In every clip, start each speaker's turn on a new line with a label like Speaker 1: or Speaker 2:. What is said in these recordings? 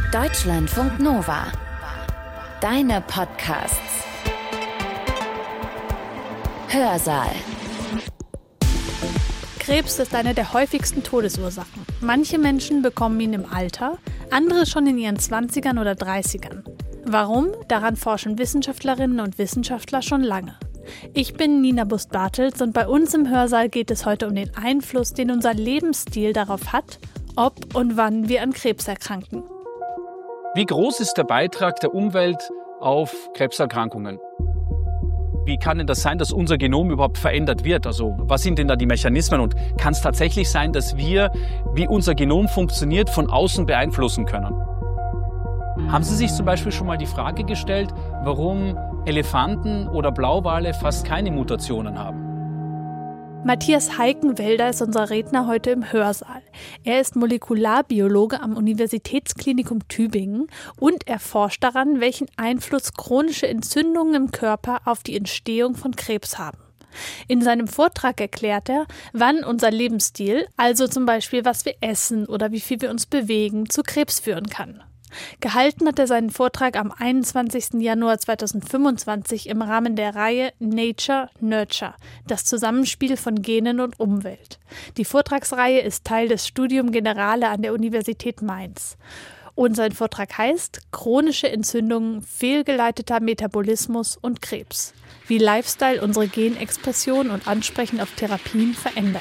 Speaker 1: Deutschlandfunk Nova. Deine Podcasts. Hörsaal.
Speaker 2: Krebs ist eine der häufigsten Todesursachen. Manche Menschen bekommen ihn im Alter, andere schon in ihren 20ern oder 30ern. Warum? Daran forschen Wissenschaftlerinnen und Wissenschaftler schon lange. Ich bin Nina Bust-Bartels und bei uns im Hörsaal geht es heute um den Einfluss, den unser Lebensstil darauf hat, ob und wann wir an Krebs erkranken.
Speaker 3: Wie groß ist der Beitrag der Umwelt auf Krebserkrankungen? Wie kann denn das sein, dass unser Genom überhaupt verändert wird? Also was sind denn da die Mechanismen? Und kann es tatsächlich sein, dass wir, wie unser Genom funktioniert, von außen beeinflussen können? Haben Sie sich zum Beispiel schon mal die Frage gestellt, warum Elefanten oder Blauwale fast keine Mutationen haben?
Speaker 2: Matthias Heikenwälder ist unser Redner heute im Hörsaal. Er ist Molekularbiologe am Universitätsklinikum Tübingen und er forscht daran, welchen Einfluss chronische Entzündungen im Körper auf die Entstehung von Krebs haben. In seinem Vortrag erklärt er, wann unser Lebensstil, also zum Beispiel was wir essen oder wie viel wir uns bewegen, zu Krebs führen kann. Gehalten hat er seinen Vortrag am 21. Januar 2025 im Rahmen der Reihe Nature Nurture, das Zusammenspiel von Genen und Umwelt. Die Vortragsreihe ist Teil des Studium Generale an der Universität Mainz. Und sein Vortrag heißt Chronische Entzündungen, fehlgeleiteter Metabolismus und Krebs. Wie Lifestyle unsere Genexpression und Ansprechen auf Therapien verändert.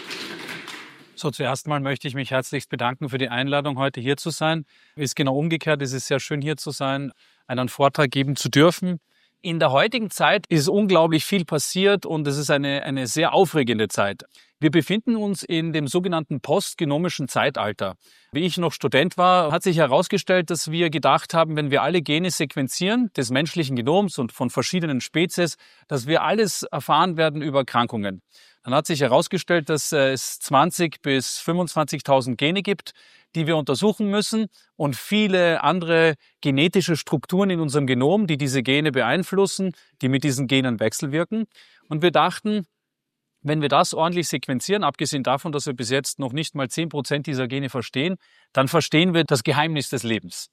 Speaker 3: So, zuerst mal möchte ich mich herzlichst bedanken für die Einladung, heute hier zu sein. Ist genau umgekehrt, es ist sehr schön, hier zu sein, einen Vortrag geben zu dürfen. In der heutigen Zeit ist unglaublich viel passiert und es ist eine sehr aufregende Zeit. Wir befinden uns in dem sogenannten postgenomischen Zeitalter. Wie ich noch Student war, hat sich herausgestellt, dass wir gedacht haben, wenn wir alle Gene sequenzieren, des menschlichen Genoms und von verschiedenen Spezies, dass wir alles erfahren werden über Erkrankungen. Dann hat sich herausgestellt, dass es 20.000 bis 25.000 Gene gibt, die wir untersuchen müssen und viele andere genetische Strukturen in unserem Genom, die diese Gene beeinflussen, die mit diesen Genen wechselwirken. Und wir dachten, wenn wir das ordentlich sequenzieren, abgesehen davon, dass wir bis jetzt noch nicht mal 10% dieser Gene verstehen, dann verstehen wir das Geheimnis des Lebens.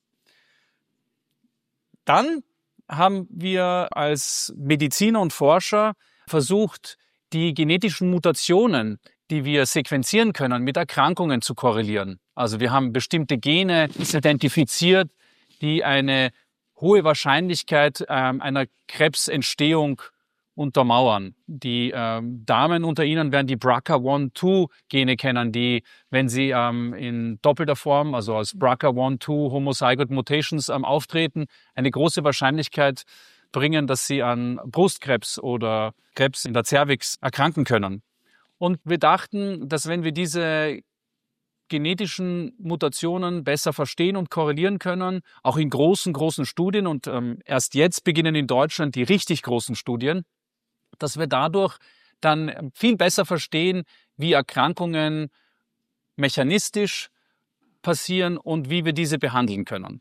Speaker 3: Dann haben wir als Mediziner und Forscher versucht, die genetischen Mutationen, die wir sequenzieren können, mit Erkrankungen zu korrelieren. Also wir haben bestimmte Gene identifiziert, die eine hohe Wahrscheinlichkeit einer Krebsentstehung untermauern. Die Damen unter Ihnen werden die BRCA1-2-Gene kennen, die, wenn sie in doppelter Form, also als BRCA1-2 Homozygote Mutations auftreten, eine große Wahrscheinlichkeit bringen, dass sie an Brustkrebs oder Krebs in der Zervix erkranken können. Und wir dachten, dass wenn wir diese genetischen Mutationen besser verstehen und korrelieren können, auch in großen Studien, und erst jetzt beginnen in Deutschland die richtig großen Studien, dass wir dadurch dann viel besser verstehen, wie Erkrankungen mechanistisch passieren und wie wir diese behandeln können.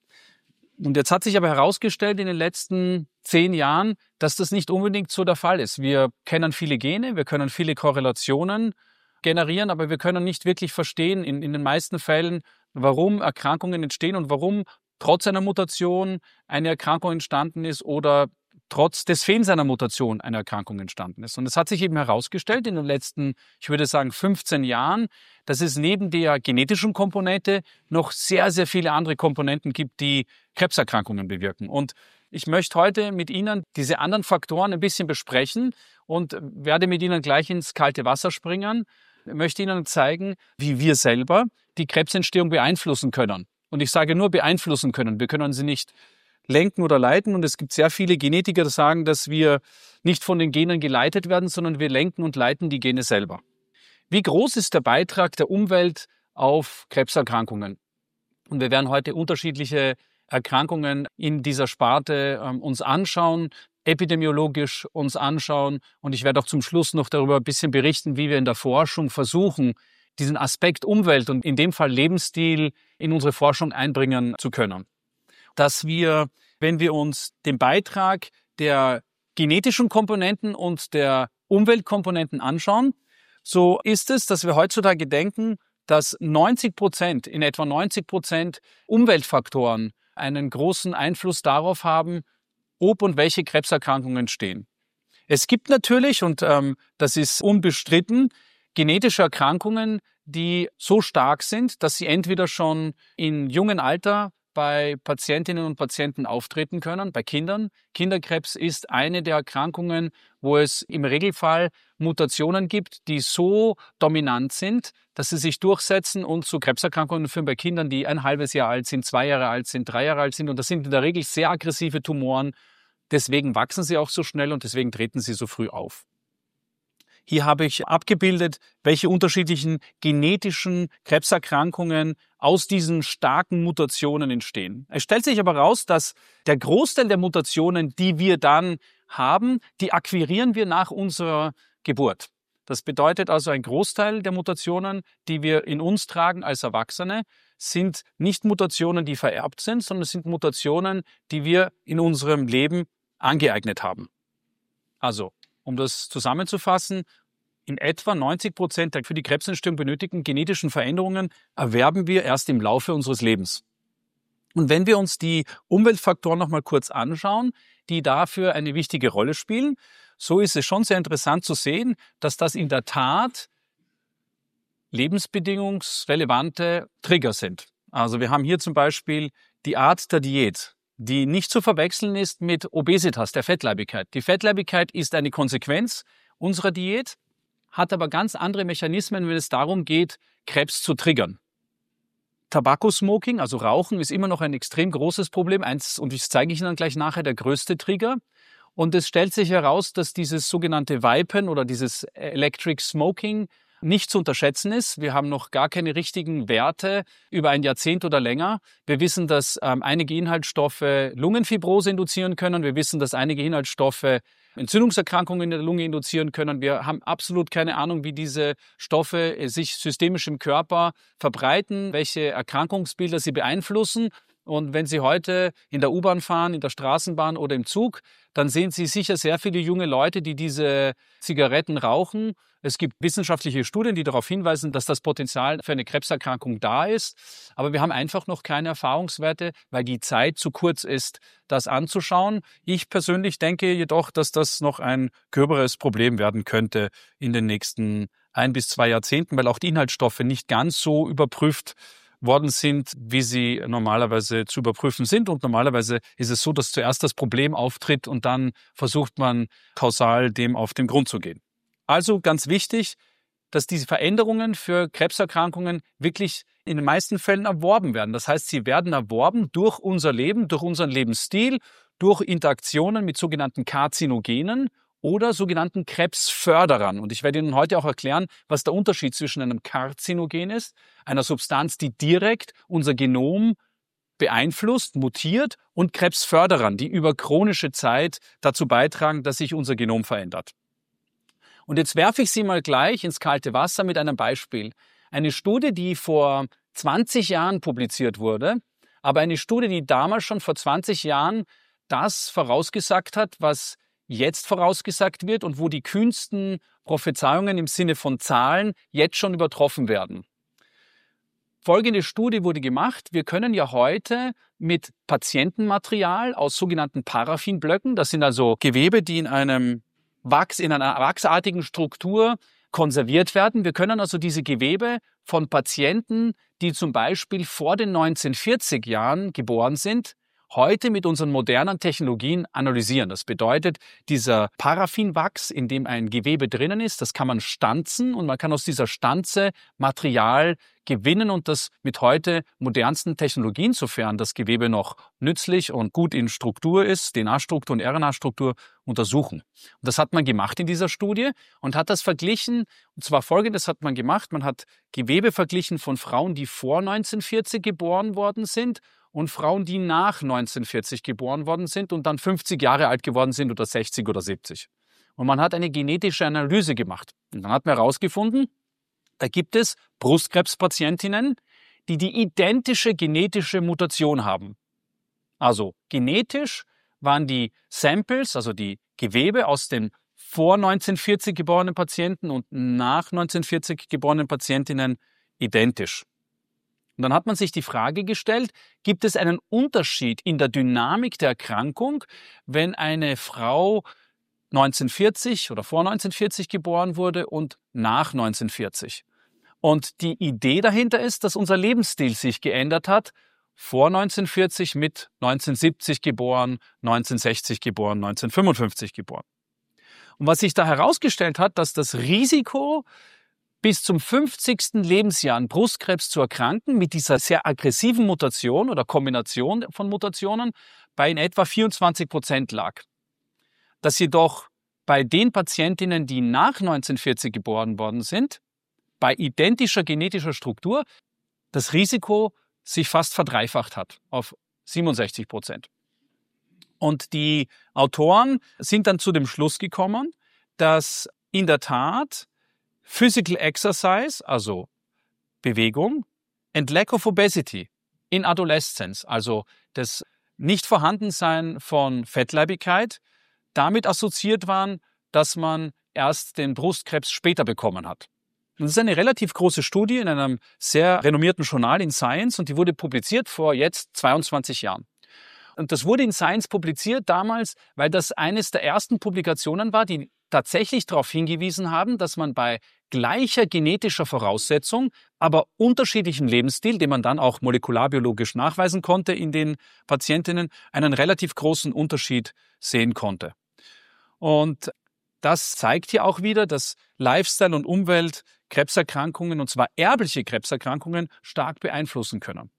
Speaker 3: Und jetzt hat sich aber herausgestellt in den letzten 10 Jahren, dass das nicht unbedingt so der Fall ist. Wir kennen viele Gene, wir können viele Korrelationen generieren, aber wir können nicht wirklich verstehen in den meisten Fällen, warum Erkrankungen entstehen und warum trotz einer Mutation eine Erkrankung entstanden ist oder trotz des Fehlens einer Mutation eine Erkrankung entstanden ist. Und es hat sich eben herausgestellt in den letzten, ich würde sagen, 15 Jahren, dass es neben der genetischen Komponente noch sehr viele andere Komponenten gibt, die Krebserkrankungen bewirken. Und ich möchte heute mit Ihnen diese anderen Faktoren ein bisschen besprechen und werde mit Ihnen gleich ins kalte Wasser springen. Ich möchte Ihnen zeigen, wie wir selber die Krebsentstehung beeinflussen können. Und ich sage nur beeinflussen können. Wir können sie nicht lenken oder leiten. Und es gibt sehr viele Genetiker, die sagen, dass wir nicht von den Genen geleitet werden, sondern wir lenken und leiten die Gene selber. Wie groß ist der Beitrag der Umwelt auf Krebserkrankungen? Und wir werden heute unterschiedliche Erkrankungen in dieser Sparte uns anschauen, epidemiologisch uns anschauen. Und ich werde auch zum Schluss noch darüber ein bisschen berichten, wie wir in der Forschung versuchen, diesen Aspekt Umwelt und in dem Fall Lebensstil in unsere Forschung einbringen zu können. Dass wir, wenn wir uns den Beitrag der genetischen Komponenten und der Umweltkomponenten anschauen, so ist es, dass wir heutzutage denken, dass in etwa 90% Umweltfaktoren einen großen Einfluss darauf haben, ob und welche Krebserkrankungen entstehen. Es gibt natürlich, und das ist unbestritten, genetische Erkrankungen, die so stark sind, dass sie entweder schon in jungem Alter bei Patientinnen und Patienten auftreten können, bei Kindern. Kinderkrebs ist eine der Erkrankungen, wo es im Regelfall Mutationen gibt, die so dominant sind, dass sie sich durchsetzen und zu Krebserkrankungen führen bei Kindern, die ein halbes Jahr alt sind, 2 Jahre alt sind, 3 Jahre alt sind. Und das sind in der Regel sehr aggressive Tumoren. Deswegen wachsen sie auch so schnell und deswegen treten sie so früh auf. Hier habe ich abgebildet, welche unterschiedlichen genetischen Krebserkrankungen aus diesen starken Mutationen entstehen. Es stellt sich aber raus, dass der Großteil der Mutationen, die wir dann haben, die akquirieren wir nach unserer Geburt. Das bedeutet also, ein Großteil der Mutationen, die wir in uns tragen als Erwachsene, sind nicht Mutationen, die vererbt sind, sondern es sind Mutationen, die wir in unserem Leben angeeignet haben. Also, um das zusammenzufassen, in etwa 90% der für die Krebsentstehung benötigten genetischen Veränderungen erwerben wir erst im Laufe unseres Lebens. Und wenn wir uns die Umweltfaktoren noch mal kurz anschauen, die dafür eine wichtige Rolle spielen, so ist es schon sehr interessant zu sehen, dass das in der Tat lebensbedingungsrelevante Trigger sind. Also wir haben hier zum Beispiel die Art der Diät, die nicht zu verwechseln ist mit Obesitas, der Fettleibigkeit. Die Fettleibigkeit ist eine Konsequenz unserer Diät, hat aber ganz andere Mechanismen, wenn es darum geht, Krebs zu triggern. Tabakosmoking, also Rauchen, ist immer noch ein extrem großes Problem. Und das zeige ich Ihnen gleich nachher, der größte Trigger. Und es stellt sich heraus, dass dieses sogenannte Vapen oder dieses Electric Smoking nicht zu unterschätzen ist. Wir haben noch gar keine richtigen Werte über ein Jahrzehnt oder länger. Wir wissen, dass einige Inhaltsstoffe Lungenfibrose induzieren können. Wir wissen, dass einige Inhaltsstoffe Entzündungserkrankungen in der Lunge induzieren können. Wir haben absolut keine Ahnung, wie diese Stoffe sich systemisch im Körper verbreiten, welche Erkrankungsbilder sie beeinflussen. Und wenn Sie heute in der U-Bahn fahren, in der Straßenbahn oder im Zug, dann sehen Sie sicher sehr viele junge Leute, die diese Zigaretten rauchen. Es gibt wissenschaftliche Studien, die darauf hinweisen, dass das Potenzial für eine Krebserkrankung da ist. Aber wir haben einfach noch keine Erfahrungswerte, weil die Zeit zu kurz ist, das anzuschauen. Ich persönlich denke jedoch, dass das noch ein gröberes Problem werden könnte in den nächsten 1 bis 2 Jahrzehnten, weil auch die Inhaltsstoffe nicht ganz so überprüft worden sind, wie sie normalerweise zu überprüfen sind. Und normalerweise ist es so, dass zuerst das Problem auftritt und dann versucht man kausal dem auf den Grund zu gehen. Also ganz wichtig, dass diese Veränderungen für Krebserkrankungen wirklich in den meisten Fällen erworben werden. Das heißt, sie werden erworben durch unser Leben, durch unseren Lebensstil, durch Interaktionen mit sogenannten Karzinogenen oder sogenannten Krebsförderern. Und ich werde Ihnen heute auch erklären, was der Unterschied zwischen einem Karzinogen ist, einer Substanz, die direkt unser Genom beeinflusst, mutiert, und Krebsförderern, die über chronische Zeit dazu beitragen, dass sich unser Genom verändert. Und jetzt werfe ich Sie mal gleich ins kalte Wasser mit einem Beispiel. Eine Studie, die vor 20 Jahren publiziert wurde, aber eine Studie, die damals schon vor 20 Jahren das vorausgesagt hat, was jetzt vorausgesagt wird und wo die kühnsten Prophezeiungen im Sinne von Zahlen jetzt schon übertroffen werden. Folgende Studie wurde gemacht. Wir können ja heute mit Patientenmaterial aus sogenannten Paraffinblöcken, das sind also Gewebe, die in einer wachsartigen Struktur konserviert werden. Wir können also diese Gewebe von Patienten, die zum Beispiel vor den 1940 Jahren geboren sind, heute mit unseren modernen Technologien analysieren. Das bedeutet, dieser Paraffinwachs, in dem ein Gewebe drinnen ist, das kann man stanzen und man kann aus dieser Stanze Material gewinnen und das mit heute modernsten Technologien, sofern das Gewebe noch nützlich und gut in Struktur ist, DNA-Struktur und RNA-Struktur, untersuchen. Und das hat man gemacht in dieser Studie und hat das verglichen, und zwar Folgendes hat man gemacht: Man hat Gewebe verglichen von Frauen, die vor 1940 geboren worden sind, und Frauen, die nach 1940 geboren worden sind und dann 50 Jahre alt geworden sind oder 60 oder 70. Und man hat eine genetische Analyse gemacht. Und dann hat man herausgefunden, da gibt es Brustkrebspatientinnen, die die identische genetische Mutation haben. Also genetisch waren die Samples, also die Gewebe aus den vor 1940 geborenen Patienten und nach 1940 geborenen Patientinnen identisch. Und dann hat man sich die Frage gestellt, gibt es einen Unterschied in der Dynamik der Erkrankung, wenn eine Frau 1940 oder vor 1940 geboren wurde und nach 1940? Und die Idee dahinter ist, dass unser Lebensstil sich geändert hat, vor 1940 mit 1970 geboren, 1960 geboren, 1955 geboren. Und was sich da herausgestellt hat, dass das Risiko, bis zum 50. Lebensjahr an Brustkrebs zu erkranken, mit dieser sehr aggressiven Mutation oder Kombination von Mutationen, bei in etwa 24% lag. Dass jedoch bei den Patientinnen, die nach 1940 geboren worden sind, bei identischer genetischer Struktur, das Risiko sich fast verdreifacht hat auf 67%. Und die Autoren sind dann zu dem Schluss gekommen, dass in der Tat Physical Exercise, also Bewegung, and Lack of Obesity in Adolescence, also das Nichtvorhandensein von Fettleibigkeit, damit assoziiert waren, dass man erst den Brustkrebs später bekommen hat. Und das ist eine relativ große Studie in einem sehr renommierten Journal in Science und die wurde publiziert vor jetzt 22 Jahren. Und das wurde in Science publiziert damals, weil das eines der ersten Publikationen war, die tatsächlich darauf hingewiesen haben, dass man bei gleicher genetischer Voraussetzung, aber unterschiedlichem Lebensstil, den man dann auch molekularbiologisch nachweisen konnte in den Patientinnen, einen relativ großen Unterschied sehen konnte. Und das zeigt hier auch wieder, dass Lifestyle und Umwelt Krebserkrankungen, und zwar erbliche Krebserkrankungen, stark beeinflussen können.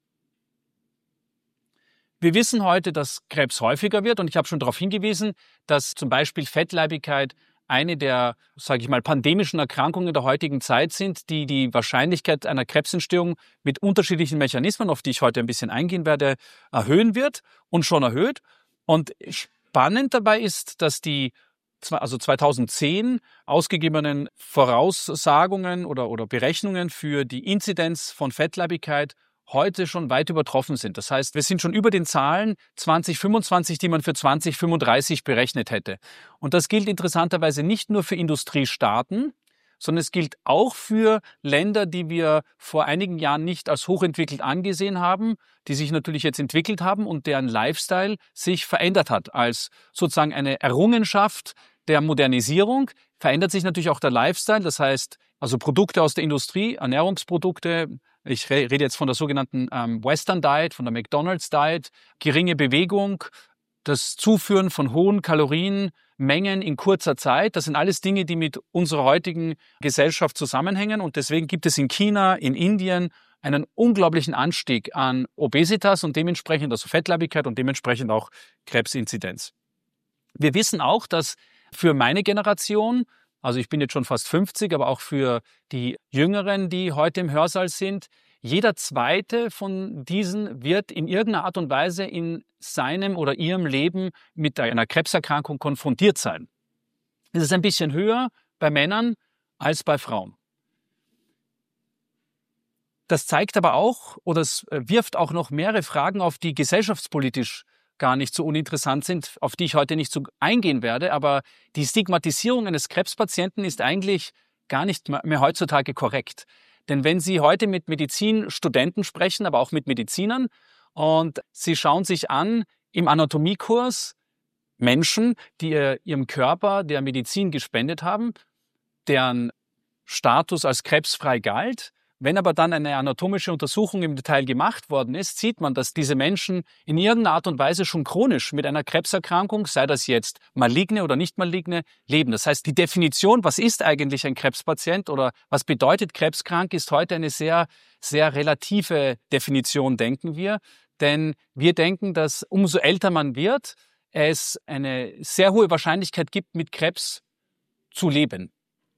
Speaker 3: Wir wissen heute, dass Krebs häufiger wird und ich habe schon darauf hingewiesen, dass zum Beispiel Fettleibigkeit eine der, sage ich mal, pandemischen Erkrankungen der heutigen Zeit sind, die die Wahrscheinlichkeit einer Krebsentstehung mit unterschiedlichen Mechanismen, auf die ich heute ein bisschen eingehen werde, erhöhen wird und schon erhöht. Und spannend dabei ist, dass die 2010 ausgegebenen Voraussagungen oder Berechnungen für die Inzidenz von Fettleibigkeit heute schon weit übertroffen sind. Das heißt, wir sind schon über den Zahlen 2025, die man für 2035 berechnet hätte. Und das gilt interessanterweise nicht nur für Industriestaaten, sondern es gilt auch für Länder, die wir vor einigen Jahren nicht als hochentwickelt angesehen haben, die sich natürlich jetzt entwickelt haben und deren Lifestyle sich verändert hat. Als sozusagen eine Errungenschaft der Modernisierung verändert sich natürlich auch der Lifestyle. Das heißt, also Produkte aus der Industrie, Ernährungsprodukte, ich rede jetzt von der sogenannten Western Diet, von der McDonald's Diet, geringe Bewegung, das Zuführen von hohen Kalorienmengen in kurzer Zeit. Das sind alles Dinge, die mit unserer heutigen Gesellschaft zusammenhängen. Und deswegen gibt es in China, in Indien einen unglaublichen Anstieg an Obesitas und dementsprechend also Fettleibigkeit und dementsprechend auch Krebsinzidenz. Wir wissen auch, dass für meine Generation, also ich bin jetzt schon fast 50, aber auch für die Jüngeren, die heute im Hörsaal sind, jeder zweite von diesen wird in irgendeiner Art und Weise in seinem oder ihrem Leben mit einer Krebserkrankung konfrontiert sein. Es ist ein bisschen höher bei Männern als bei Frauen. Das zeigt aber auch, oder es wirft auch noch mehrere Fragen auf, die gesellschaftspolitisch gar nicht so uninteressant sind, auf die ich heute nicht so eingehen werde. Aber die Stigmatisierung eines Krebspatienten ist eigentlich gar nicht mehr heutzutage korrekt. Denn wenn Sie heute mit Medizinstudenten sprechen, aber auch mit Medizinern, und Sie schauen sich an im Anatomiekurs Menschen, die ihrem Körper der Medizin gespendet haben, deren Status als krebsfrei galt. Wenn aber dann eine anatomische Untersuchung im Detail gemacht worden ist, sieht man, dass diese Menschen in irgendeiner Art und Weise schon chronisch mit einer Krebserkrankung, sei das jetzt maligne oder nicht maligne, leben. Das heißt, die Definition, was ist eigentlich ein Krebspatient oder was bedeutet krebskrank, ist heute eine sehr, sehr relative Definition, denken wir. Denn wir denken, dass umso älter man wird, es eine sehr hohe Wahrscheinlichkeit gibt, mit Krebs zu leben.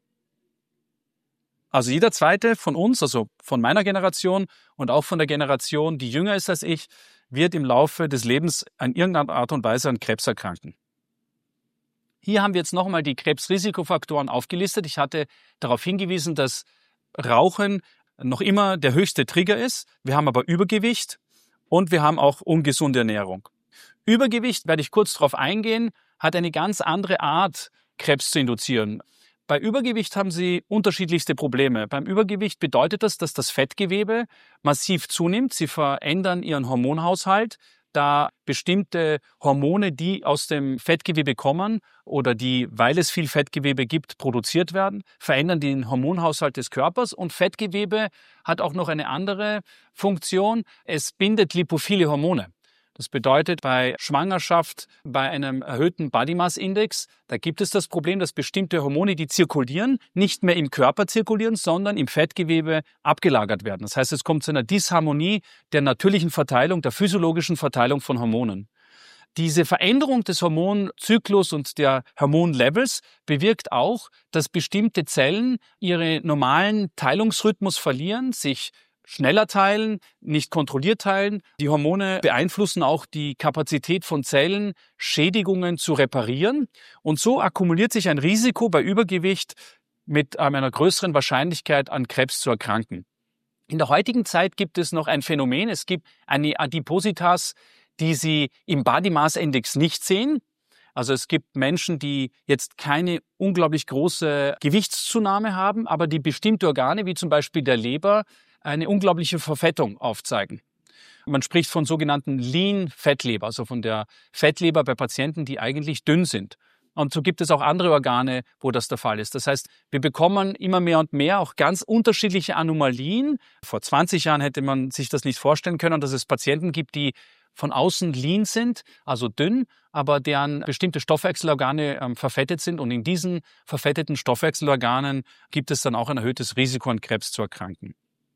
Speaker 3: Also jeder zweite von uns, also von meiner Generation und auch von der Generation, die jünger ist als ich, wird im Laufe des Lebens in irgendeiner Art und Weise an Krebs erkranken. Hier haben wir jetzt nochmal die Krebsrisikofaktoren aufgelistet. Ich hatte darauf hingewiesen, dass Rauchen noch immer der höchste Trigger ist. Wir haben aber Übergewicht und wir haben auch ungesunde Ernährung. Übergewicht, werde ich kurz darauf eingehen, hat eine ganz andere Art, Krebs zu induzieren. Bei Übergewicht haben Sie unterschiedlichste Probleme. Beim Übergewicht bedeutet das, dass das Fettgewebe massiv zunimmt. Sie verändern Ihren Hormonhaushalt, da bestimmte Hormone, die aus dem Fettgewebe kommen oder die, weil es viel Fettgewebe gibt, produziert werden, verändern den Hormonhaushalt des Körpers. Und Fettgewebe hat auch noch eine andere Funktion. Es bindet lipophile Hormone. Das bedeutet, bei Schwangerschaft, bei einem erhöhten Body Mass Index, da gibt es das Problem, dass bestimmte Hormone, die zirkulieren, nicht mehr im Körper zirkulieren, sondern im Fettgewebe abgelagert werden. Das heißt, es kommt zu einer Disharmonie der natürlichen Verteilung, der physiologischen Verteilung von Hormonen. Diese Veränderung des Hormonzyklus und der Hormonlevels bewirkt auch, dass bestimmte Zellen ihren normalen Teilungsrhythmus verlieren, sich schneller teilen, nicht kontrolliert teilen. Die Hormone beeinflussen auch die Kapazität von Zellen, Schädigungen zu reparieren. Und so akkumuliert sich ein Risiko bei Übergewicht mit einer größeren Wahrscheinlichkeit an Krebs zu erkranken. In der heutigen Zeit gibt es noch ein Phänomen. Es gibt eine Adipositas, die Sie im Body Mass Index nicht sehen. Also es gibt Menschen, die jetzt keine unglaublich große Gewichtszunahme haben, aber die bestimmte Organe, wie zum Beispiel der Leber, eine unglaubliche Verfettung aufzeigen. Man spricht von sogenannten Lean-Fettleber, also von der Fettleber bei Patienten, die eigentlich dünn sind. Und so gibt es auch andere Organe, wo das der Fall ist. Das heißt, wir bekommen immer mehr und mehr auch ganz unterschiedliche Anomalien. Vor 20 Jahren hätte man sich das nicht vorstellen können, dass es Patienten gibt, die von außen lean sind, also dünn, aber deren bestimmte Stoffwechselorgane verfettet sind. Und in diesen verfetteten Stoffwechselorganen gibt es dann auch ein erhöhtes Risiko, an Krebs zu erkranken.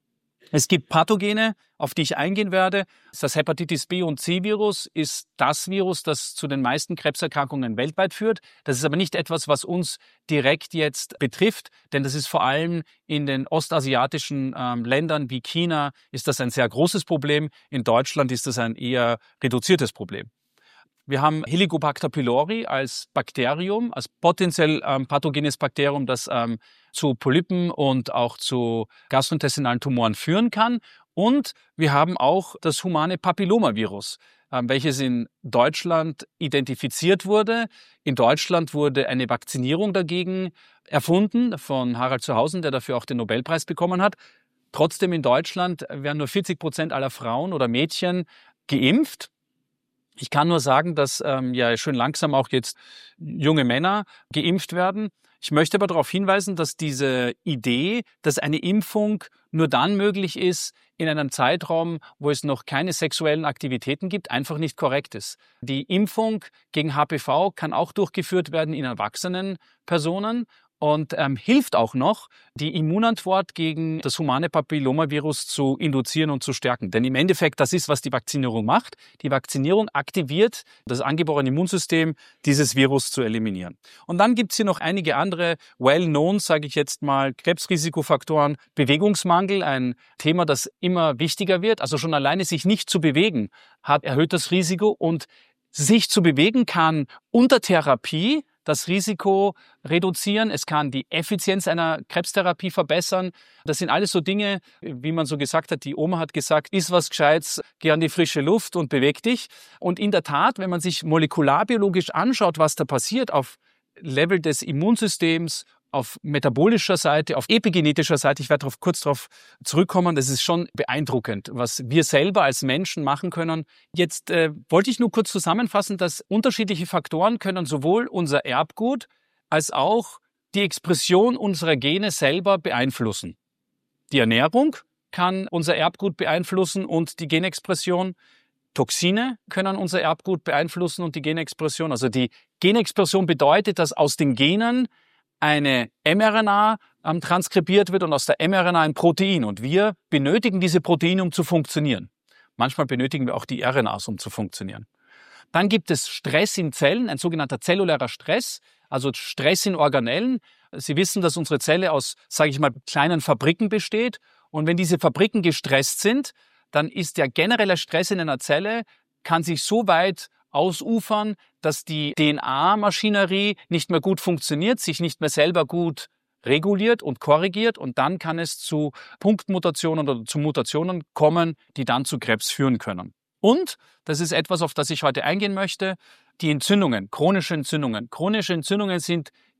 Speaker 3: Es gibt Pathogene, auf die ich eingehen werde. Das Hepatitis B und C-Virus ist das Virus, das zu den meisten Krebserkrankungen weltweit führt. Das ist aber nicht etwas, was uns direkt jetzt betrifft, denn das ist vor allem in den ostasiatischen Ländern wie China ist das ein sehr großes Problem. In Deutschland ist das ein eher reduziertes Problem. Wir haben Helicobacter pylori als Bakterium, als potenziell pathogenes Bakterium, das zu Polypen und auch zu gastrointestinalen Tumoren führen kann. Und wir haben auch das humane Papillomavirus, welches in Deutschland identifiziert wurde. In Deutschland wurde eine Vakzinierung dagegen erfunden von Harald Zuhausen, der dafür auch den Nobelpreis bekommen hat. Trotzdem in Deutschland werden nur 40% aller Frauen oder Mädchen geimpft. Ich kann nur sagen, dass ja schön langsam auch jetzt junge Männer geimpft werden. Ich möchte aber darauf hinweisen, dass diese Idee, dass eine Impfung nur dann möglich ist in einem Zeitraum, wo es noch keine sexuellen Aktivitäten gibt, einfach nicht korrekt ist. Die Impfung gegen HPV kann auch durchgeführt werden in erwachsenen Personen und hilft auch noch, die Immunantwort gegen das humane Papillomavirus zu induzieren und zu stärken. Denn im Endeffekt, das ist, was die Vakzinierung macht. Die Vakzinierung aktiviert das angeborene Immunsystem, dieses Virus zu eliminieren. Und dann gibt es hier noch einige andere well-known, sage ich jetzt mal, Krebsrisikofaktoren. Bewegungsmangel, ein Thema, das immer wichtiger wird. Also schon alleine sich nicht zu bewegen, hat erhöht das Risiko. Und sich zu bewegen kann unter Therapie das Risiko reduzieren. Es kann die Effizienz einer Krebstherapie verbessern. Das sind alles so Dinge, wie man so gesagt hat, die Oma hat gesagt, iss was Gescheites, geh an die frische Luft und beweg dich. Und in der Tat, wenn man sich molekularbiologisch anschaut, was da passiert auf Level des Immunsystems, auf metabolischer Seite, auf epigenetischer Seite, ich werde kurz darauf zurückkommen, das ist schon beeindruckend, was wir selber als Menschen machen können. Jetzt wollte ich nur kurz zusammenfassen, dass unterschiedliche Faktoren können sowohl unser Erbgut als auch die Expression unserer Gene selber beeinflussen. Die Ernährung kann unser Erbgut beeinflussen und die Genexpression. Toxine können unser Erbgut beeinflussen und die Genexpression. Also die Genexpression bedeutet, dass aus den Genen eine mRNA transkribiert wird und aus der mRNA ein Protein. Und wir benötigen diese Proteine, um zu funktionieren. Manchmal benötigen wir auch die RNAs, um zu funktionieren. Dann gibt es Stress in Zellen, ein sogenannter zellulärer Stress, also Stress in Organellen. Sie wissen, dass unsere Zelle aus, sage ich mal, kleinen Fabriken besteht. Und wenn diese Fabriken gestresst sind, dann ist der generelle Stress in einer Zelle, kann sich so weit ausufern, dass die DNA-Maschinerie nicht mehr gut funktioniert, sich nicht mehr selber gut reguliert und korrigiert und dann kann es zu Punktmutationen oder zu Mutationen kommen, die dann zu Krebs führen können. Und, das ist etwas, auf das ich heute eingehen möchte, die Entzündungen, chronische Entzündungen. Chronische Entzündungen sind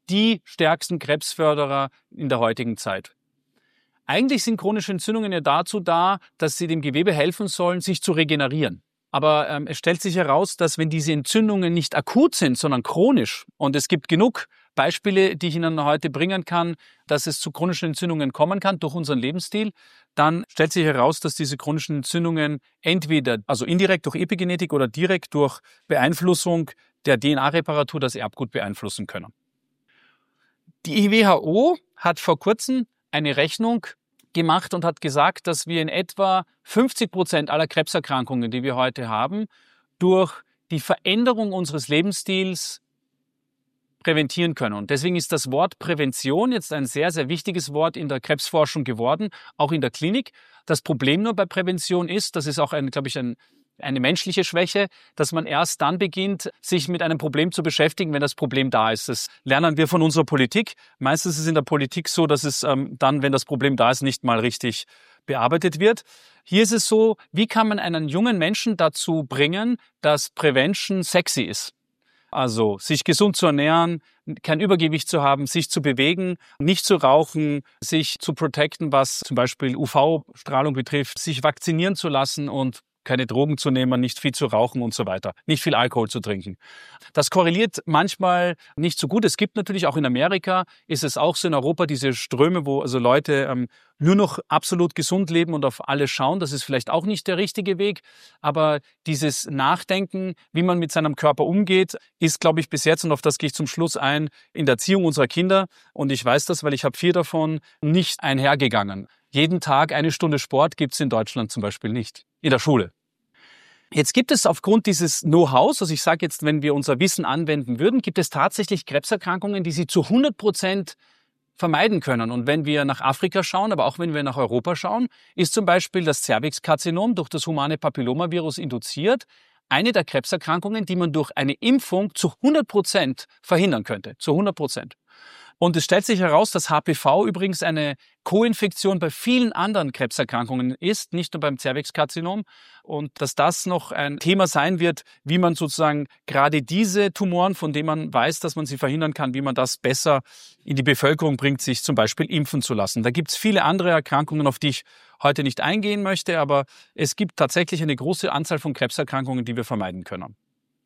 Speaker 3: die stärksten Krebsförderer in der heutigen Zeit. Eigentlich sind chronische Entzündungen ja dazu da, dass sie dem Gewebe helfen sollen, sich zu regenerieren. Aber es stellt sich heraus, dass wenn diese Entzündungen nicht akut sind, sondern chronisch, und es gibt genug Beispiele, die ich Ihnen heute bringen kann, dass es zu chronischen Entzündungen kommen kann durch unseren Lebensstil, dann stellt sich heraus, dass diese chronischen Entzündungen entweder, also indirekt durch Epigenetik oder direkt durch Beeinflussung der DNA-Reparatur das Erbgut beeinflussen können. Die WHO hat vor kurzem eine Rechnung gemacht und hat gesagt, dass wir in etwa 50% aller Krebserkrankungen, die wir heute haben, durch die Veränderung unseres Lebensstils präventieren können. Und deswegen ist das Wort Prävention jetzt ein sehr, sehr wichtiges Wort in der Krebsforschung geworden, auch in der Klinik. Das Problem nur bei Prävention ist, das ist auch, eine menschliche Schwäche, dass man erst dann beginnt, sich mit einem Problem zu beschäftigen, wenn das Problem da ist. Das lernen wir von unserer Politik. Meistens ist es in der Politik so, dass es dann, wenn das Problem da ist, nicht mal richtig bearbeitet wird. Hier ist es so, wie kann man einen jungen Menschen dazu bringen, dass Prevention sexy ist? Also sich gesund zu ernähren, kein Übergewicht zu haben, sich zu bewegen, nicht zu rauchen, sich zu protecten, was zum Beispiel UV-Strahlung betrifft, sich vaccinieren zu lassen und keine Drogen zu nehmen, nicht viel zu rauchen und so weiter, nicht viel Alkohol zu trinken. Das korreliert manchmal nicht so gut. Es gibt natürlich auch in Amerika, ist es auch so in Europa, diese Ströme, wo also Leute nur noch absolut gesund leben und auf alles schauen. Das ist vielleicht auch nicht der richtige Weg. Aber dieses Nachdenken, wie man mit seinem Körper umgeht, ist, glaube ich, bis jetzt, und auf das gehe ich zum Schluss ein, in der Erziehung unserer Kinder. Und ich weiß das, weil ich habe 4 davon, nicht einhergegangen. Jeden Tag 1 Stunde Sport gibt es in Deutschland zum Beispiel nicht. In der Schule. Jetzt gibt es aufgrund dieses Know-hows, also ich sage jetzt, wenn wir unser Wissen anwenden würden, gibt es tatsächlich Krebserkrankungen, die Sie zu 100% vermeiden können. Und wenn wir nach Afrika schauen, aber auch wenn wir nach Europa schauen, ist zum Beispiel das Zervixkarzinom durch das humane Papillomavirus induziert eine der Krebserkrankungen, die man durch eine Impfung zu 100% verhindern könnte. Zu 100%. Und es stellt sich heraus, dass HPV übrigens eine Koinfektion bei vielen anderen Krebserkrankungen ist, nicht nur beim Zervixkarzinom. Und dass das noch ein Thema sein wird, wie man sozusagen gerade diese Tumoren, von denen man weiß, dass man sie verhindern kann, wie man das besser in die Bevölkerung bringt, sich zum Beispiel impfen zu lassen. Da gibt es viele andere Erkrankungen, auf die ich heute nicht eingehen möchte, aber es gibt tatsächlich eine große Anzahl von Krebserkrankungen, die wir vermeiden können.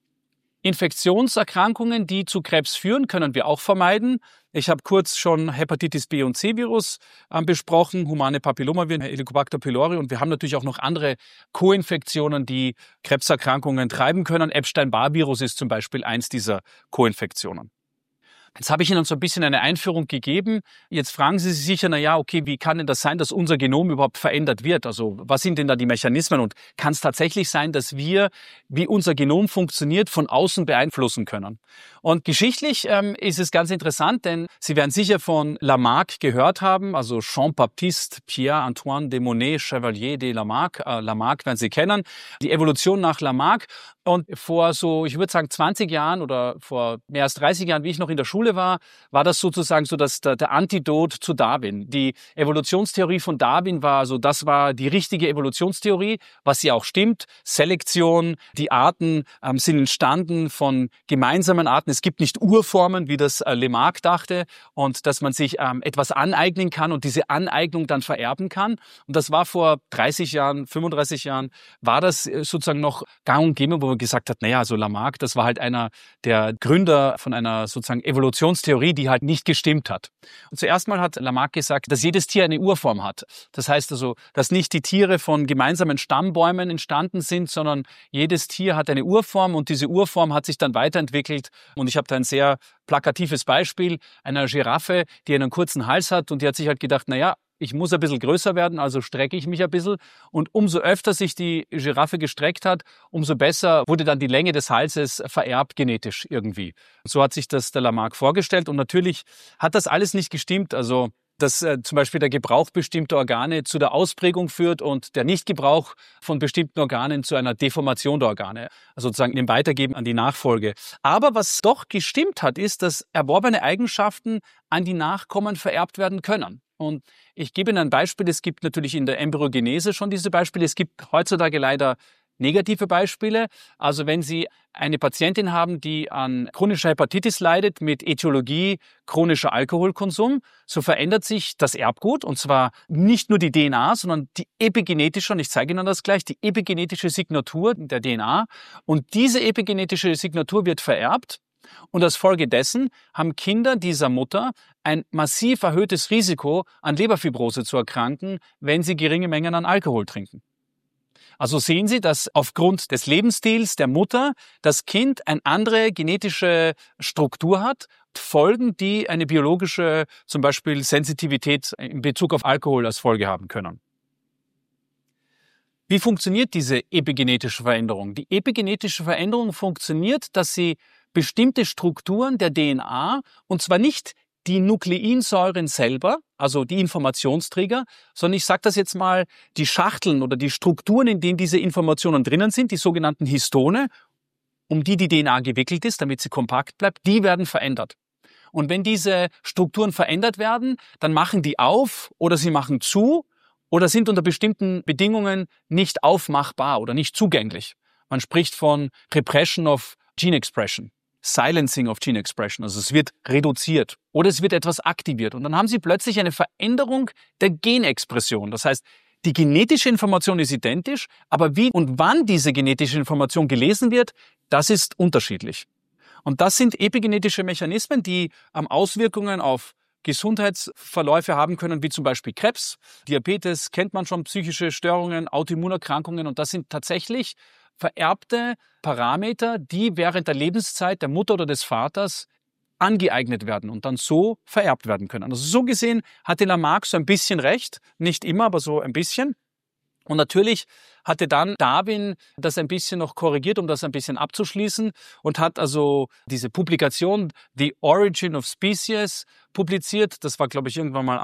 Speaker 3: Infektionserkrankungen, die zu Krebs führen, können wir auch vermeiden. Ich habe kurz schon Hepatitis B und C Virus besprochen, humane Papillomavirus, Helicobacter pylori, und wir haben natürlich auch noch andere Koinfektionen, die Krebserkrankungen treiben können. Epstein-Barr-Virus ist zum Beispiel eins dieser Koinfektionen. Jetzt habe ich Ihnen so ein bisschen eine Einführung gegeben. Jetzt fragen Sie sich sicher, okay, wie kann denn das sein, dass unser Genom überhaupt verändert wird? Also was sind denn da die Mechanismen? Und kann es tatsächlich sein, dass wir, wie unser Genom funktioniert, von außen beeinflussen können? Und geschichtlich ist es ganz interessant, denn Sie werden sicher von Lamarck gehört haben, also Jean-Baptiste Pierre-Antoine de Monet-Chevalier de Lamarck. Lamarck werden Sie kennen. Die Evolution nach Lamarck. Und vor so, ich würde sagen 20 Jahren oder vor mehr als 30 Jahren, wie ich noch in der Schule war das sozusagen so der Antidot zu Darwin. Die Evolutionstheorie von Darwin das war die richtige Evolutionstheorie, was ja auch stimmt. Selektion, die Arten sind entstanden von gemeinsamen Arten. Es gibt nicht Urformen, wie das Lamarck dachte, und dass man sich etwas aneignen kann und diese Aneignung dann vererben kann. Und das war vor 30 Jahren, 35 Jahren, war das sozusagen noch gang und gäbe, wo man gesagt hat, also Lamarck, das war halt einer der Gründer von einer sozusagen Evolutionstheorie, die halt nicht gestimmt hat. Und zuerst mal hat Lamarck gesagt, dass jedes Tier eine Urform hat. Das heißt also, dass nicht die Tiere von gemeinsamen Stammbäumen entstanden sind, sondern jedes Tier hat eine Urform und diese Urform hat sich dann weiterentwickelt. Und ich habe da ein sehr plakatives Beispiel einer Giraffe, die einen kurzen Hals hat, und die hat sich halt gedacht, ich muss ein bisschen größer werden, also strecke ich mich ein bisschen. Und umso öfter sich die Giraffe gestreckt hat, umso besser wurde dann die Länge des Halses vererbt genetisch irgendwie. So hat sich das der Lamarck vorgestellt. Und natürlich hat das alles nicht gestimmt. Also dass zum Beispiel der Gebrauch bestimmter Organe zu der Ausprägung führt und der Nichtgebrauch von bestimmten Organen zu einer Deformation der Organe, also sozusagen dem Weitergeben an die Nachfolge. Aber was doch gestimmt hat, ist, dass erworbene Eigenschaften an die Nachkommen vererbt werden können. Und ich gebe Ihnen ein Beispiel. Es gibt natürlich in der Embryogenese schon diese Beispiele. Es gibt heutzutage leider negative Beispiele. Also wenn Sie eine Patientin haben, die an chronischer Hepatitis leidet mit Ätiologie chronischer Alkoholkonsum, so verändert sich das Erbgut, und zwar nicht nur die DNA, sondern die epigenetische, und ich zeige Ihnen das gleich, die epigenetische Signatur der DNA. Und diese epigenetische Signatur wird vererbt. Und als Folge dessen haben Kinder dieser Mutter ein massiv erhöhtes Risiko, an Leberfibrose zu erkranken, wenn sie geringe Mengen an Alkohol trinken. Also sehen Sie, dass aufgrund des Lebensstils der Mutter das Kind eine andere genetische Struktur hat, Folgen, die eine biologische, zum Beispiel Sensitivität in Bezug auf Alkohol als Folge haben können. Wie funktioniert diese epigenetische Veränderung? Die epigenetische Veränderung funktioniert, dass sie bestimmte Strukturen der DNA, und zwar nicht die Nukleinsäuren selber, also die Informationsträger, sondern ich sage das jetzt mal, die Schachteln oder die Strukturen, in denen diese Informationen drinnen sind, die sogenannten Histone, um die DNA gewickelt ist, damit sie kompakt bleibt, die werden verändert. Und wenn diese Strukturen verändert werden, dann machen die auf oder sie machen zu oder sind unter bestimmten Bedingungen nicht aufmachbar oder nicht zugänglich. Man spricht von Repression of Gene Expression. Silencing of Gene Expression, also es wird reduziert oder es wird etwas aktiviert und dann haben Sie plötzlich eine Veränderung der Genexpression. Das heißt, die genetische Information ist identisch, aber wie und wann diese genetische Information gelesen wird, das ist unterschiedlich. Und das sind epigenetische Mechanismen, die Auswirkungen auf Gesundheitsverläufe haben können, wie zum Beispiel Krebs, Diabetes, kennt man schon, psychische Störungen, Autoimmunerkrankungen, und das sind tatsächlich vererbte Parameter, die während der Lebenszeit der Mutter oder des Vaters angeeignet werden und dann so vererbt werden können. Also so gesehen hatte Lamarck so ein bisschen recht, nicht immer, aber so ein bisschen. Und natürlich hatte dann Darwin das ein bisschen noch korrigiert, um das ein bisschen abzuschließen, und hat also diese Publikation The Origin of Species publiziert. Das war, glaube ich, irgendwann mal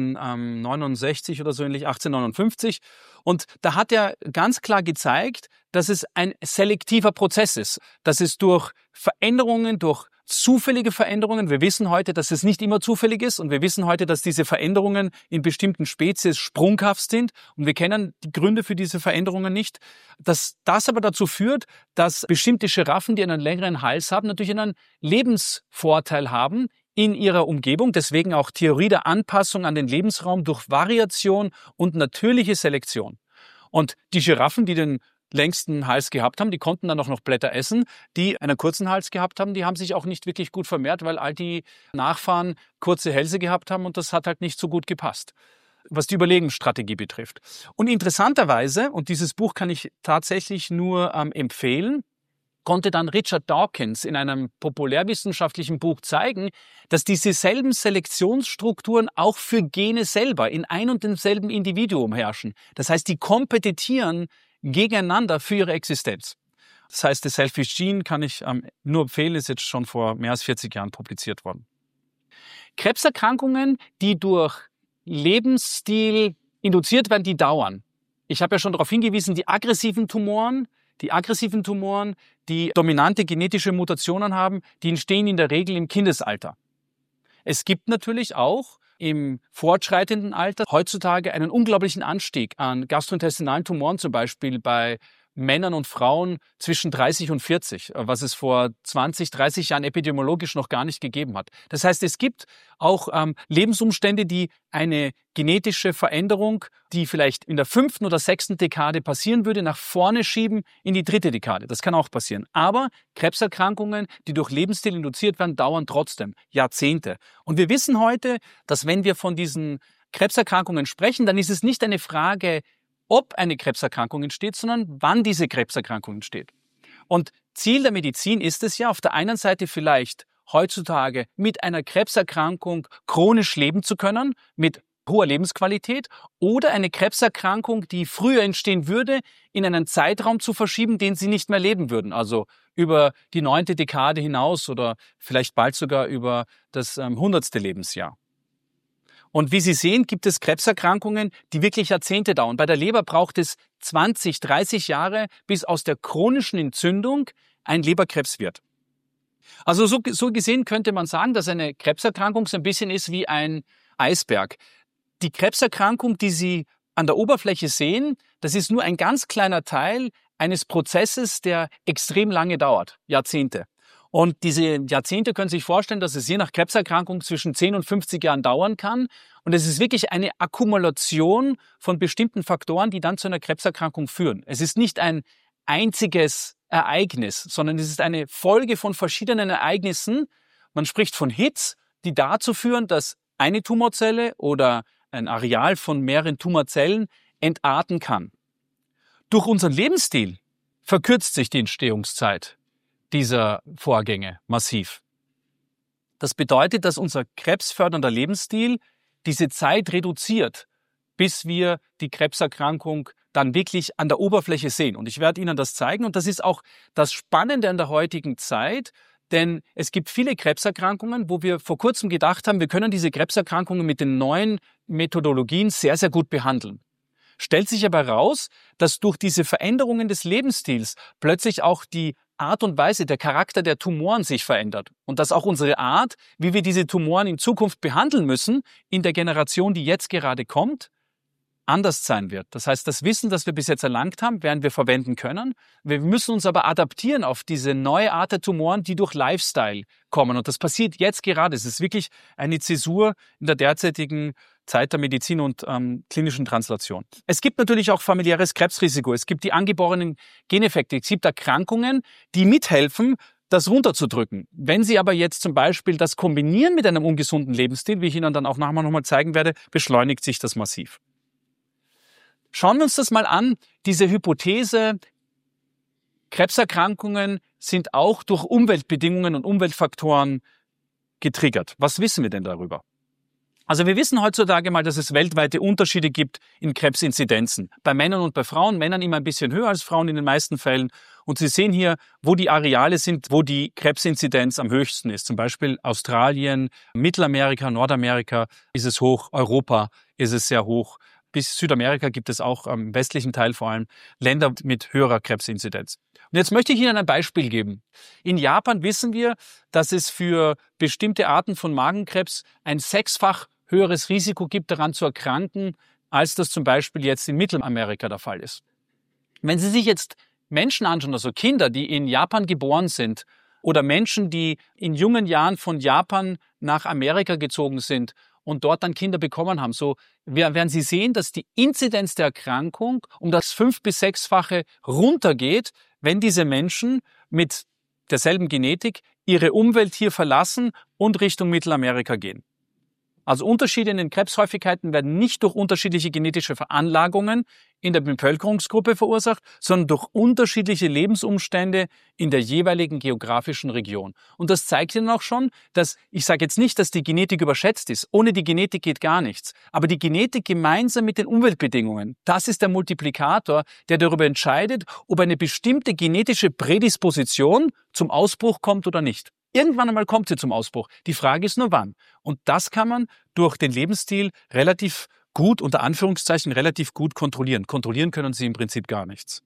Speaker 3: 1869 oder so ähnlich, 1859. Und da hat er ganz klar gezeigt, dass es ein selektiver Prozess ist, dass es durch Veränderungen, durch zufällige Veränderungen, wir wissen heute, dass es nicht immer zufällig ist, und wir wissen heute, dass diese Veränderungen in bestimmten Spezies sprunghaft sind, und wir kennen die Gründe für diese Veränderungen nicht, dass das aber dazu führt, dass bestimmte Giraffen, die einen längeren Hals haben, natürlich einen Lebensvorteil haben in ihrer Umgebung, deswegen auch Theorie der Anpassung an den Lebensraum durch Variation und natürliche Selektion. Und die Giraffen, die den längsten Hals gehabt haben, die konnten dann auch noch Blätter essen. Die einen kurzen Hals gehabt haben, die haben sich auch nicht wirklich gut vermehrt, weil all die Nachfahren kurze Hälse gehabt haben, und das hat halt nicht so gut gepasst, was die Überlebensstrategie betrifft. Und interessanterweise, und dieses Buch kann ich tatsächlich nur empfehlen, konnte dann Richard Dawkins in einem populärwissenschaftlichen Buch zeigen, dass diese selben Selektionsstrukturen auch für Gene selber in ein und demselben Individuum herrschen. Das heißt, die kompetitieren gegeneinander für ihre Existenz. Das heißt, The Selfish Gene kann ich nur empfehlen, ist jetzt schon vor mehr als 40 Jahren publiziert worden. Krebserkrankungen, die durch Lebensstil induziert werden, die dauern. Ich habe ja schon darauf hingewiesen, die aggressiven Tumoren, die dominante genetische Mutationen haben, die entstehen in der Regel im Kindesalter. Es gibt natürlich auch im fortschreitenden Alter heutzutage einen unglaublichen Anstieg an gastrointestinalen Tumoren, zum Beispiel bei Männern und Frauen zwischen 30 und 40, was es vor 20, 30 Jahren epidemiologisch noch gar nicht gegeben hat. Das heißt, es gibt auch Lebensumstände, die eine genetische Veränderung, die vielleicht in der 5. oder 6. Dekade passieren würde, nach vorne schieben in die 3. Dekade. Das kann auch passieren. Aber Krebserkrankungen, die durch Lebensstil induziert werden, dauern trotzdem Jahrzehnte. Und wir wissen heute, dass wenn wir von diesen Krebserkrankungen sprechen, dann ist es nicht eine Frage, ob eine Krebserkrankung entsteht, sondern wann diese Krebserkrankung entsteht. Und Ziel der Medizin ist es ja, auf der einen Seite vielleicht heutzutage mit einer Krebserkrankung chronisch leben zu können, mit hoher Lebensqualität, oder eine Krebserkrankung, die früher entstehen würde, in einen Zeitraum zu verschieben, den sie nicht mehr leben würden. Also über die 9. Dekade hinaus oder vielleicht bald sogar über das 100. Lebensjahr. Und wie Sie sehen, gibt es Krebserkrankungen, die wirklich Jahrzehnte dauern. Bei der Leber braucht es 20, 30 Jahre, bis aus der chronischen Entzündung ein Leberkrebs wird. Also so gesehen könnte man sagen, dass eine Krebserkrankung so ein bisschen ist wie ein Eisberg. Die Krebserkrankung, die Sie an der Oberfläche sehen, das ist nur ein ganz kleiner Teil eines Prozesses, der extrem lange dauert, Jahrzehnte. Und diese Jahrzehnte können Sie sich vorstellen, dass es je nach Krebserkrankung zwischen 10 und 50 Jahren dauern kann. Und es ist wirklich eine Akkumulation von bestimmten Faktoren, die dann zu einer Krebserkrankung führen. Es ist nicht ein einziges Ereignis, sondern es ist eine Folge von verschiedenen Ereignissen. Man spricht von Hits, die dazu führen, dass eine Tumorzelle oder ein Areal von mehreren Tumorzellen entarten kann. Durch unseren Lebensstil verkürzt sich die Entstehungszeit dieser Vorgänge massiv. Das bedeutet, dass unser krebsfördernder Lebensstil diese Zeit reduziert, bis wir die Krebserkrankung dann wirklich an der Oberfläche sehen. Und ich werde Ihnen das zeigen. Und das ist auch das Spannende an der heutigen Zeit, denn es gibt viele Krebserkrankungen, wo wir vor kurzem gedacht haben, wir können diese Krebserkrankungen mit den neuen Methodologien sehr, sehr gut behandeln. Stellt sich aber heraus, dass durch diese Veränderungen des Lebensstils plötzlich auch die Art und Weise, der Charakter der Tumoren sich verändert. Und dass auch unsere Art, wie wir diese Tumoren in Zukunft behandeln müssen, in der Generation, die jetzt gerade kommt, anders sein wird. Das heißt, das Wissen, das wir bis jetzt erlangt haben, werden wir verwenden können. Wir müssen uns aber adaptieren auf diese neue Art der Tumoren, die durch Lifestyle kommen. Und das passiert jetzt gerade. Es ist wirklich eine Zäsur in der derzeitigen Zeit der Medizin und klinischen Translation. Es gibt natürlich auch familiäres Krebsrisiko. Es gibt die angeborenen Geneffekte. Es gibt Erkrankungen, die mithelfen, das runterzudrücken. Wenn Sie aber jetzt zum Beispiel das kombinieren mit einem ungesunden Lebensstil, wie ich Ihnen dann auch nachher nochmal zeigen werde, beschleunigt sich das massiv. Schauen wir uns das mal an, diese Hypothese, Krebserkrankungen sind auch durch Umweltbedingungen und Umweltfaktoren getriggert. Was wissen wir denn darüber? Also wir wissen heutzutage mal, dass es weltweite Unterschiede gibt in Krebsinzidenzen. Bei Männern und bei Frauen, Männern immer ein bisschen höher als Frauen in den meisten Fällen. Und Sie sehen hier, wo die Areale sind, wo die Krebsinzidenz am höchsten ist. Zum Beispiel Australien, Mittelamerika, Nordamerika ist es hoch, Europa ist es sehr hoch. Bis Südamerika gibt es auch am westlichen Teil vor allem Länder mit höherer Krebsinzidenz. Und jetzt möchte ich Ihnen ein Beispiel geben. In Japan wissen wir, dass es für bestimmte Arten von Magenkrebs ein 6-fach höheres Risiko gibt, daran zu erkranken, als das zum Beispiel jetzt in Mittelamerika der Fall ist. Wenn Sie sich jetzt Menschen anschauen, also Kinder, die in Japan geboren sind oder Menschen, die in jungen Jahren von Japan nach Amerika gezogen sind und dort dann Kinder bekommen haben, so werden Sie sehen, dass die Inzidenz der Erkrankung um das 5- bis 6-fache runtergeht, wenn diese Menschen mit derselben Genetik ihre Umwelt hier verlassen und Richtung Mittelamerika gehen. Also Unterschiede in den Krebshäufigkeiten werden nicht durch unterschiedliche genetische Veranlagungen in der Bevölkerungsgruppe verursacht, sondern durch unterschiedliche Lebensumstände in der jeweiligen geografischen Region. Und das zeigt Ihnen auch schon, dass, ich sage jetzt nicht, dass die Genetik überschätzt ist. Ohne die Genetik geht gar nichts. Aber die Genetik gemeinsam mit den Umweltbedingungen, das ist der Multiplikator, der darüber entscheidet, ob eine bestimmte genetische Prädisposition zum Ausbruch kommt oder nicht. Irgendwann einmal kommt sie zum Ausbruch. Die Frage ist nur wann. Und das kann man durch den Lebensstil relativ gut, unter Anführungszeichen, relativ gut kontrollieren. Kontrollieren können Sie im Prinzip gar nichts.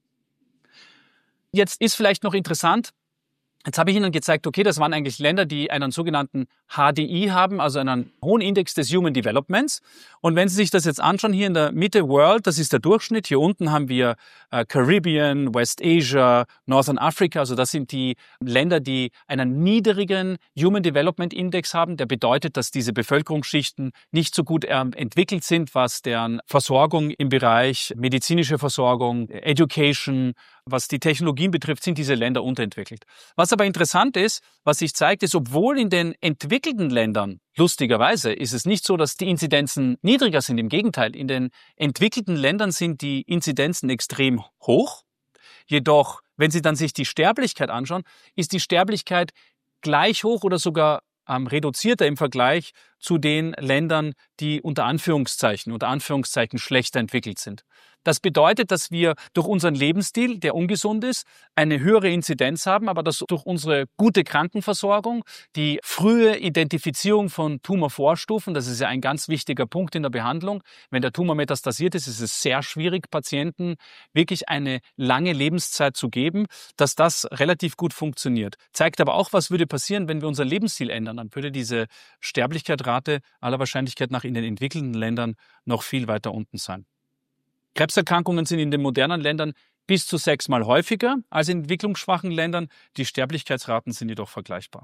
Speaker 3: Jetzt ist vielleicht noch interessant, jetzt habe ich Ihnen gezeigt, okay, das waren eigentlich Länder, die einen sogenannten HDI haben, also einen hohen Index des Human Developments. Und wenn Sie sich das jetzt anschauen, hier in der Mitte World, das ist der Durchschnitt. Hier unten haben wir Caribbean, West Asia, Northern Africa. Also das sind die Länder, die einen niedrigen Human Development Index haben. Der bedeutet, dass diese Bevölkerungsschichten nicht so gut entwickelt sind, was deren Versorgung im Bereich medizinische Versorgung, Education, was die Technologien betrifft, sind diese Länder unterentwickelt. Was aber interessant ist, was sich zeigt, ist, obwohl in den entwickelten Ländern, lustigerweise, ist es nicht so, dass die Inzidenzen niedriger sind. Im Gegenteil, in den entwickelten Ländern sind die Inzidenzen extrem hoch. Jedoch, wenn Sie dann sich die Sterblichkeit anschauen, ist die Sterblichkeit gleich hoch oder sogar reduzierter im Vergleich zu den Ländern, die unter Anführungszeichen schlechter entwickelt sind. Das bedeutet, dass wir durch unseren Lebensstil, der ungesund ist, eine höhere Inzidenz haben, aber dass durch unsere gute Krankenversorgung, die frühe Identifizierung von Tumorvorstufen, das ist ja ein ganz wichtiger Punkt in der Behandlung. Wenn der Tumor metastasiert ist, ist es sehr schwierig, Patienten wirklich eine lange Lebenszeit zu geben, dass das relativ gut funktioniert. Zeigt aber auch, was würde passieren, wenn wir unseren Lebensstil ändern. Dann würde diese Sterblichkeitsrate aller Wahrscheinlichkeit nach in den entwickelten Ländern noch viel weiter unten sein. Krebserkrankungen sind in den modernen Ländern bis zu 6-mal häufiger als in entwicklungsschwachen Ländern. Die Sterblichkeitsraten sind jedoch vergleichbar.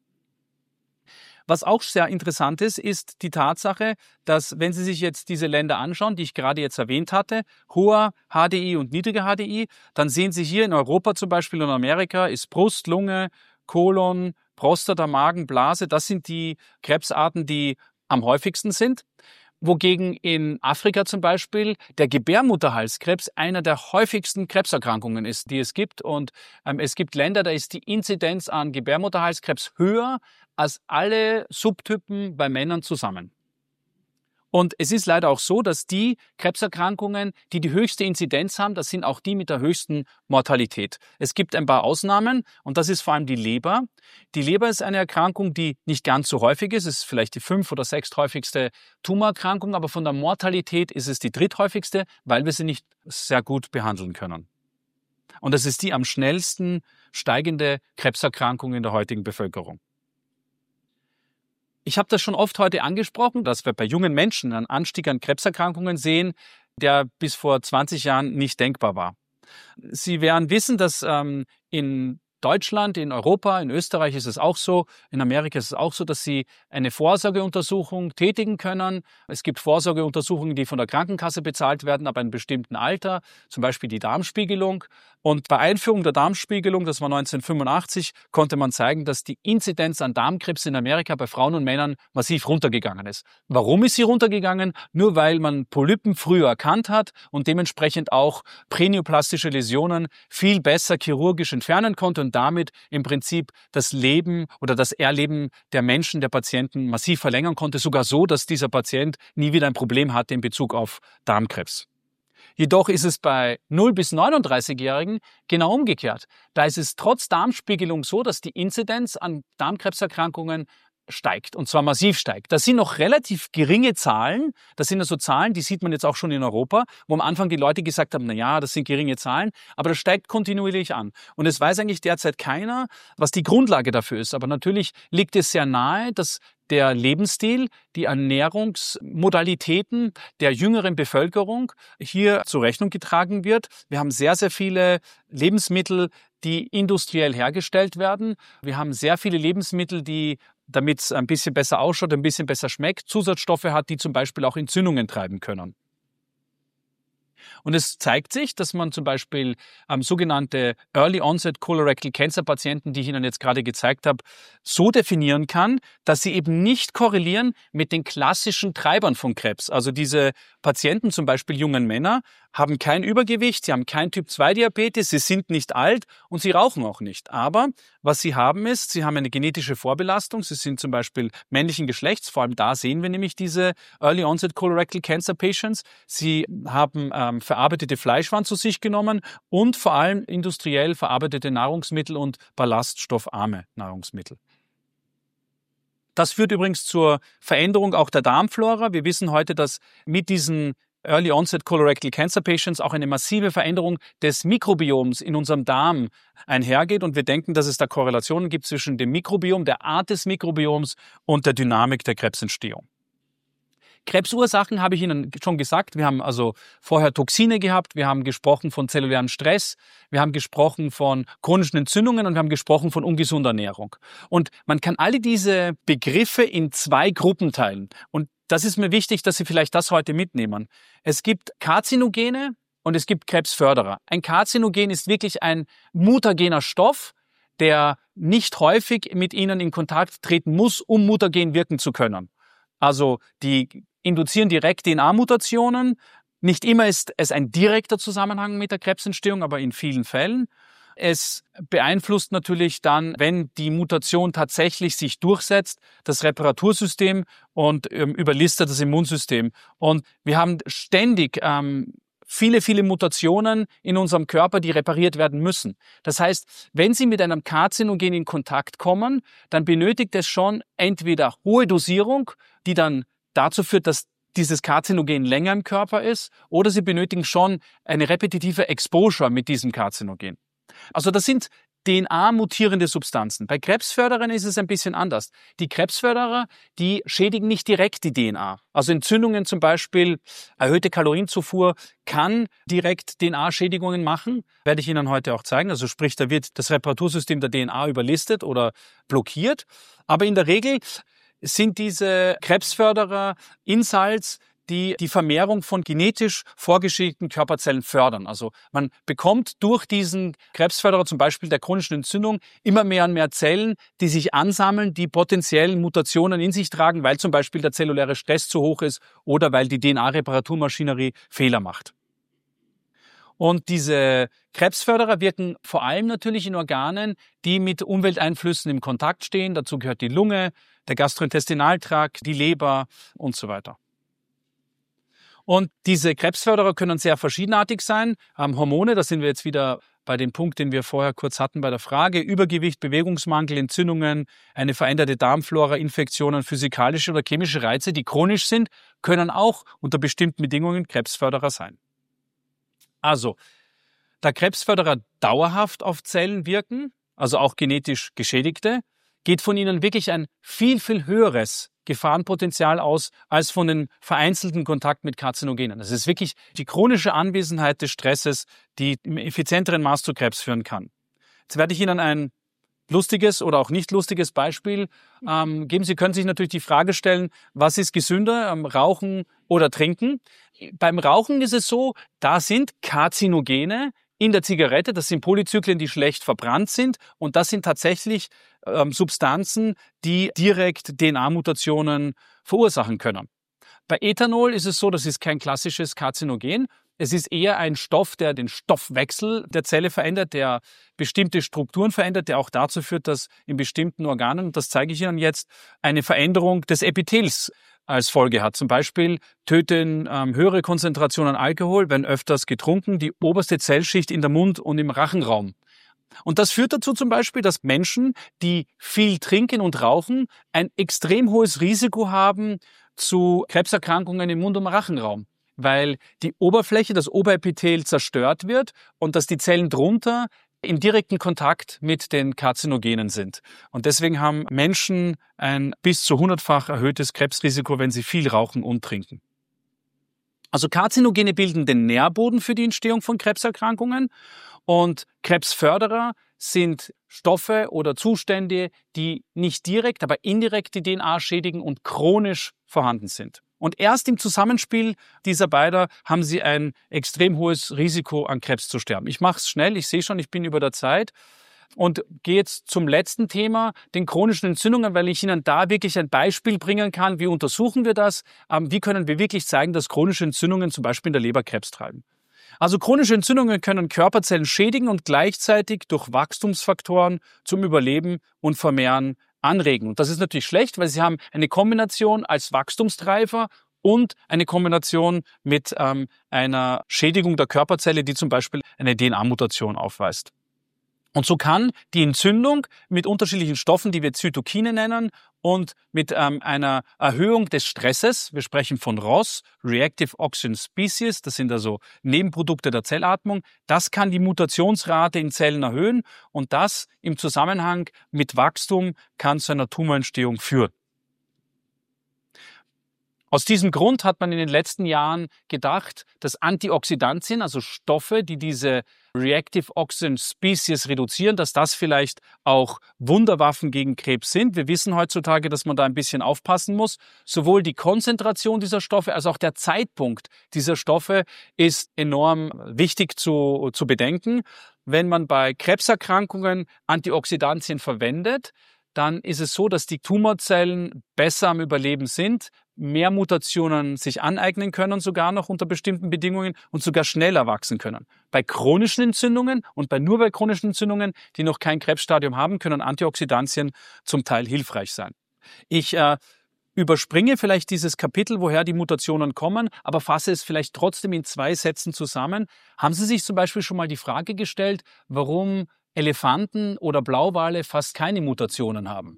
Speaker 3: Was auch sehr interessant ist, ist die Tatsache, dass, wenn Sie sich jetzt diese Länder anschauen, die ich gerade jetzt erwähnt hatte, hoher HDI und niedriger HDI, dann sehen Sie hier in Europa zum Beispiel und Amerika ist Brust, Lunge, Kolon, Prostata, Magen, Blase, das sind die Krebsarten, die am häufigsten sind. Wogegen in Afrika zum Beispiel der Gebärmutterhalskrebs einer der häufigsten Krebserkrankungen ist, die es gibt. Und es gibt Länder, da ist die Inzidenz an Gebärmutterhalskrebs höher als alle Subtypen bei Männern zusammen. Und es ist leider auch so, dass die Krebserkrankungen, die die höchste Inzidenz haben, das sind auch die mit der höchsten Mortalität. Es gibt ein paar Ausnahmen und das ist vor allem die Leber. Die Leber ist eine Erkrankung, die nicht ganz so häufig ist. Es ist vielleicht die 5. oder 6. häufigste Tumorerkrankung, aber von der Mortalität ist es die dritthäufigste, weil wir sie nicht sehr gut behandeln können. Und das ist die am schnellsten steigende Krebserkrankung in der heutigen Bevölkerung. Ich habe das schon oft heute angesprochen, dass wir bei jungen Menschen einen Anstieg an Krebserkrankungen sehen, der bis vor 20 Jahren nicht denkbar war. Sie werden wissen, dass in Deutschland, in Europa, in Österreich ist es auch so, in Amerika ist es auch so, dass sie eine Vorsorgeuntersuchung tätigen können. Es gibt Vorsorgeuntersuchungen, die von der Krankenkasse bezahlt werden, ab einem bestimmten Alter, zum Beispiel die Darmspiegelung. Und bei Einführung der Darmspiegelung, das war 1985, konnte man zeigen, dass die Inzidenz an Darmkrebs in Amerika bei Frauen und Männern massiv runtergegangen ist. Warum ist sie runtergegangen? Nur weil man Polypen früher erkannt hat und dementsprechend auch präneoplastische Läsionen viel besser chirurgisch entfernen konnte und damit im Prinzip das Leben oder das Erleben der Menschen, der Patienten massiv verlängern konnte, sogar so, dass dieser Patient nie wieder ein Problem hatte in Bezug auf Darmkrebs. Jedoch ist es bei 0- bis 39-Jährigen genau umgekehrt. Da ist es trotz Darmspiegelung so, dass die Inzidenz an Darmkrebserkrankungen steigt, und zwar massiv steigt. Das sind noch relativ geringe Zahlen. Das sind also Zahlen, die sieht man jetzt auch schon in Europa, wo am Anfang die Leute gesagt haben, na ja, das sind geringe Zahlen, aber das steigt kontinuierlich an. Und es weiß eigentlich derzeit keiner, was die Grundlage dafür ist. Aber natürlich liegt es sehr nahe, dass der Lebensstil, die Ernährungsmodalitäten der jüngeren Bevölkerung hier zur Rechnung getragen wird. Wir haben sehr, sehr viele Lebensmittel, die industriell hergestellt werden. Wir haben sehr viele Lebensmittel, die, damit es ein bisschen besser ausschaut, ein bisschen besser schmeckt, Zusatzstoffe hat, die zum Beispiel auch Entzündungen treiben können. Und es zeigt sich, dass man zum Beispiel sogenannte Early Onset Colorectal Cancer Patienten, die ich Ihnen jetzt gerade gezeigt habe, so definieren kann, dass sie eben nicht korrelieren mit den klassischen Treibern von Krebs. Also diese Patienten, zum Beispiel jungen Männer, haben kein Übergewicht, sie haben kein Typ-2-Diabetes, sie sind nicht alt und sie rauchen auch nicht. Aber was sie haben ist, sie haben eine genetische Vorbelastung, sie sind zum Beispiel männlichen Geschlechts, vor allem da sehen wir nämlich diese Early Onset Colorectal Cancer Patients. Sie haben verarbeitete Fleischwaren zu sich genommen und vor allem industriell verarbeitete Nahrungsmittel und ballaststoffarme Nahrungsmittel. Das führt übrigens zur Veränderung auch der Darmflora. Wir wissen heute, dass mit diesen Early Onset Colorectal Cancer Patients auch eine massive Veränderung des Mikrobioms in unserem Darm einhergeht. Und wir denken, dass es da Korrelationen gibt zwischen dem Mikrobiom, der Art des Mikrobioms und der Dynamik der Krebsentstehung. Krebsursachen habe ich Ihnen schon gesagt. Wir haben also vorher Toxine gehabt, wir haben gesprochen von zellulären Stress, wir haben gesprochen von chronischen Entzündungen und wir haben gesprochen von ungesunder Ernährung. Und man kann alle diese Begriffe in 2 Gruppen teilen. Und das ist mir wichtig, dass Sie vielleicht das heute mitnehmen. Es gibt Karzinogene und es gibt Krebsförderer. Ein Karzinogen ist wirklich ein mutagener Stoff, der nicht häufig mit Ihnen in Kontakt treten muss, um mutagen wirken zu können. Also die induzieren direkt DNA-Mutationen. Nicht immer ist es ein direkter Zusammenhang mit der Krebsentstehung, aber in vielen Fällen. Es beeinflusst natürlich dann, wenn die Mutation tatsächlich sich durchsetzt, das Reparatursystem und überlistet das Immunsystem. Und wir haben ständig viele Mutationen in unserem Körper, die repariert werden müssen. Das heißt, wenn Sie mit einem Karzinogen in Kontakt kommen, dann benötigt es schon entweder hohe Dosierung, die dann dazu führt, dass dieses Karzinogen länger im Körper ist, oder Sie benötigen schon eine repetitive Exposure mit diesem Karzinogen. Also das sind DNA-mutierende Substanzen. Bei Krebsförderern ist es ein bisschen anders. Die Krebsförderer, die schädigen nicht direkt die DNA. Also Entzündungen zum Beispiel, erhöhte Kalorienzufuhr kann direkt DNA-Schädigungen machen. Werde ich Ihnen heute auch zeigen. Also sprich, da wird das Reparatursystem der DNA überlistet oder blockiert. Aber in der Regel sind diese Krebsförderer in Salz, die Vermehrung von genetisch vorgeschädigten Körperzellen fördern. Also man bekommt durch diesen Krebsförderer, zum Beispiel der chronischen Entzündung, immer mehr und mehr Zellen, die sich ansammeln, die potenziell Mutationen in sich tragen, weil zum Beispiel der zelluläre Stress zu hoch ist oder weil die DNA-Reparaturmaschinerie Fehler macht. Und diese Krebsförderer wirken vor allem natürlich in Organen, die mit Umwelteinflüssen im Kontakt stehen. Dazu gehört die Lunge, der Gastrointestinaltrakt, die Leber und so weiter. Und diese Krebsförderer können sehr verschiedenartig sein. Hormone, da sind wir jetzt wieder bei dem Punkt, den wir vorher kurz hatten bei der Frage. Übergewicht, Bewegungsmangel, Entzündungen, eine veränderte Darmflora, Infektionen, physikalische oder chemische Reize, die chronisch sind, können auch unter bestimmten Bedingungen Krebsförderer sein. Also, da Krebsförderer dauerhaft auf Zellen wirken, also auch genetisch Geschädigte, geht von ihnen wirklich ein viel, viel höheres Gefahrenpotenzial aus als von den vereinzelten Kontakt mit Karzinogenen. Das ist wirklich die chronische Anwesenheit des Stresses, die im effizienteren Maß zu Krebs führen kann. Jetzt werde ich Ihnen ein lustiges oder auch nicht lustiges Beispiel geben. Sie können sich natürlich die Frage stellen, was ist gesünder, Rauchen oder Trinken? Beim Rauchen ist es so, da sind Karzinogene in der Zigarette, das sind Polyzyklen, die schlecht verbrannt sind und das sind tatsächlich Substanzen, die direkt DNA-Mutationen verursachen können. Bei Ethanol ist es so, das ist kein klassisches Karzinogen. Es ist eher ein Stoff, der den Stoffwechsel der Zelle verändert, der bestimmte Strukturen verändert, der auch dazu führt, dass in bestimmten Organen, und das zeige ich Ihnen jetzt, eine Veränderung des Epithels als Folge hat. Zum Beispiel töten höhere Konzentrationen Alkohol, wenn öfters getrunken, die oberste Zellschicht in der Mund- und im Rachenraum. Und das führt dazu zum Beispiel, dass Menschen, die viel trinken und rauchen, ein extrem hohes Risiko haben zu Krebserkrankungen im Mund- und Rachenraum, weil die Oberfläche, das Oberepithel zerstört wird und dass die Zellen drunter in direkten Kontakt mit den Karzinogenen sind. Und deswegen haben Menschen ein bis zu 100-fach erhöhtes Krebsrisiko, wenn sie viel rauchen und trinken. Also Karzinogene bilden den Nährboden für die Entstehung von Krebserkrankungen und Krebsförderer sind Stoffe oder Zustände, die nicht direkt, aber indirekt die DNA schädigen und chronisch vorhanden sind. Und erst im Zusammenspiel dieser beiden haben sie ein extrem hohes Risiko, an Krebs zu sterben. Ich mache es schnell, ich sehe schon, ich bin über der Zeit und gehe jetzt zum letzten Thema, den chronischen Entzündungen, weil ich Ihnen da wirklich ein Beispiel bringen kann. Wie untersuchen wir das? Wie können wir wirklich zeigen, dass chronische Entzündungen zum Beispiel in der Leber Krebs treiben? Also chronische Entzündungen können Körperzellen schädigen und gleichzeitig durch Wachstumsfaktoren zum Überleben und Vermehren anregen. Und das ist natürlich schlecht, weil sie haben eine Kombination als Wachstumstreiber und eine Kombination mit einer Schädigung der Körperzelle, die zum Beispiel eine DNA-Mutation aufweist. Und so kann die Entzündung mit unterschiedlichen Stoffen, die wir Zytokine nennen, und mit einer Erhöhung des Stresses, wir sprechen von ROS, Reactive Oxygen Species, das sind also Nebenprodukte der Zellatmung, das kann die Mutationsrate in Zellen erhöhen und das im Zusammenhang mit Wachstum kann zu einer Tumorentstehung führen. Aus diesem Grund hat man in den letzten Jahren gedacht, dass Antioxidantien, also Stoffe, die diese Reactive Oxygen Species reduzieren, dass das vielleicht auch Wunderwaffen gegen Krebs sind. Wir wissen heutzutage, dass man da ein bisschen aufpassen muss. Sowohl die Konzentration dieser Stoffe als auch der Zeitpunkt dieser Stoffe ist enorm wichtig zu bedenken. Wenn man bei Krebserkrankungen Antioxidantien verwendet, dann ist es so, dass die Tumorzellen besser am Überleben sind, mehr Mutationen sich aneignen können, sogar noch unter bestimmten Bedingungen und sogar schneller wachsen können. Bei chronischen Entzündungen und nur bei chronischen Entzündungen, die noch kein Krebsstadium haben, können Antioxidantien zum Teil hilfreich sein. Ich überspringe vielleicht dieses Kapitel, woher die Mutationen kommen, aber fasse es vielleicht trotzdem in 2 Sätzen zusammen. Haben Sie sich zum Beispiel schon mal die Frage gestellt, warum Elefanten oder Blauwale fast keine Mutationen haben?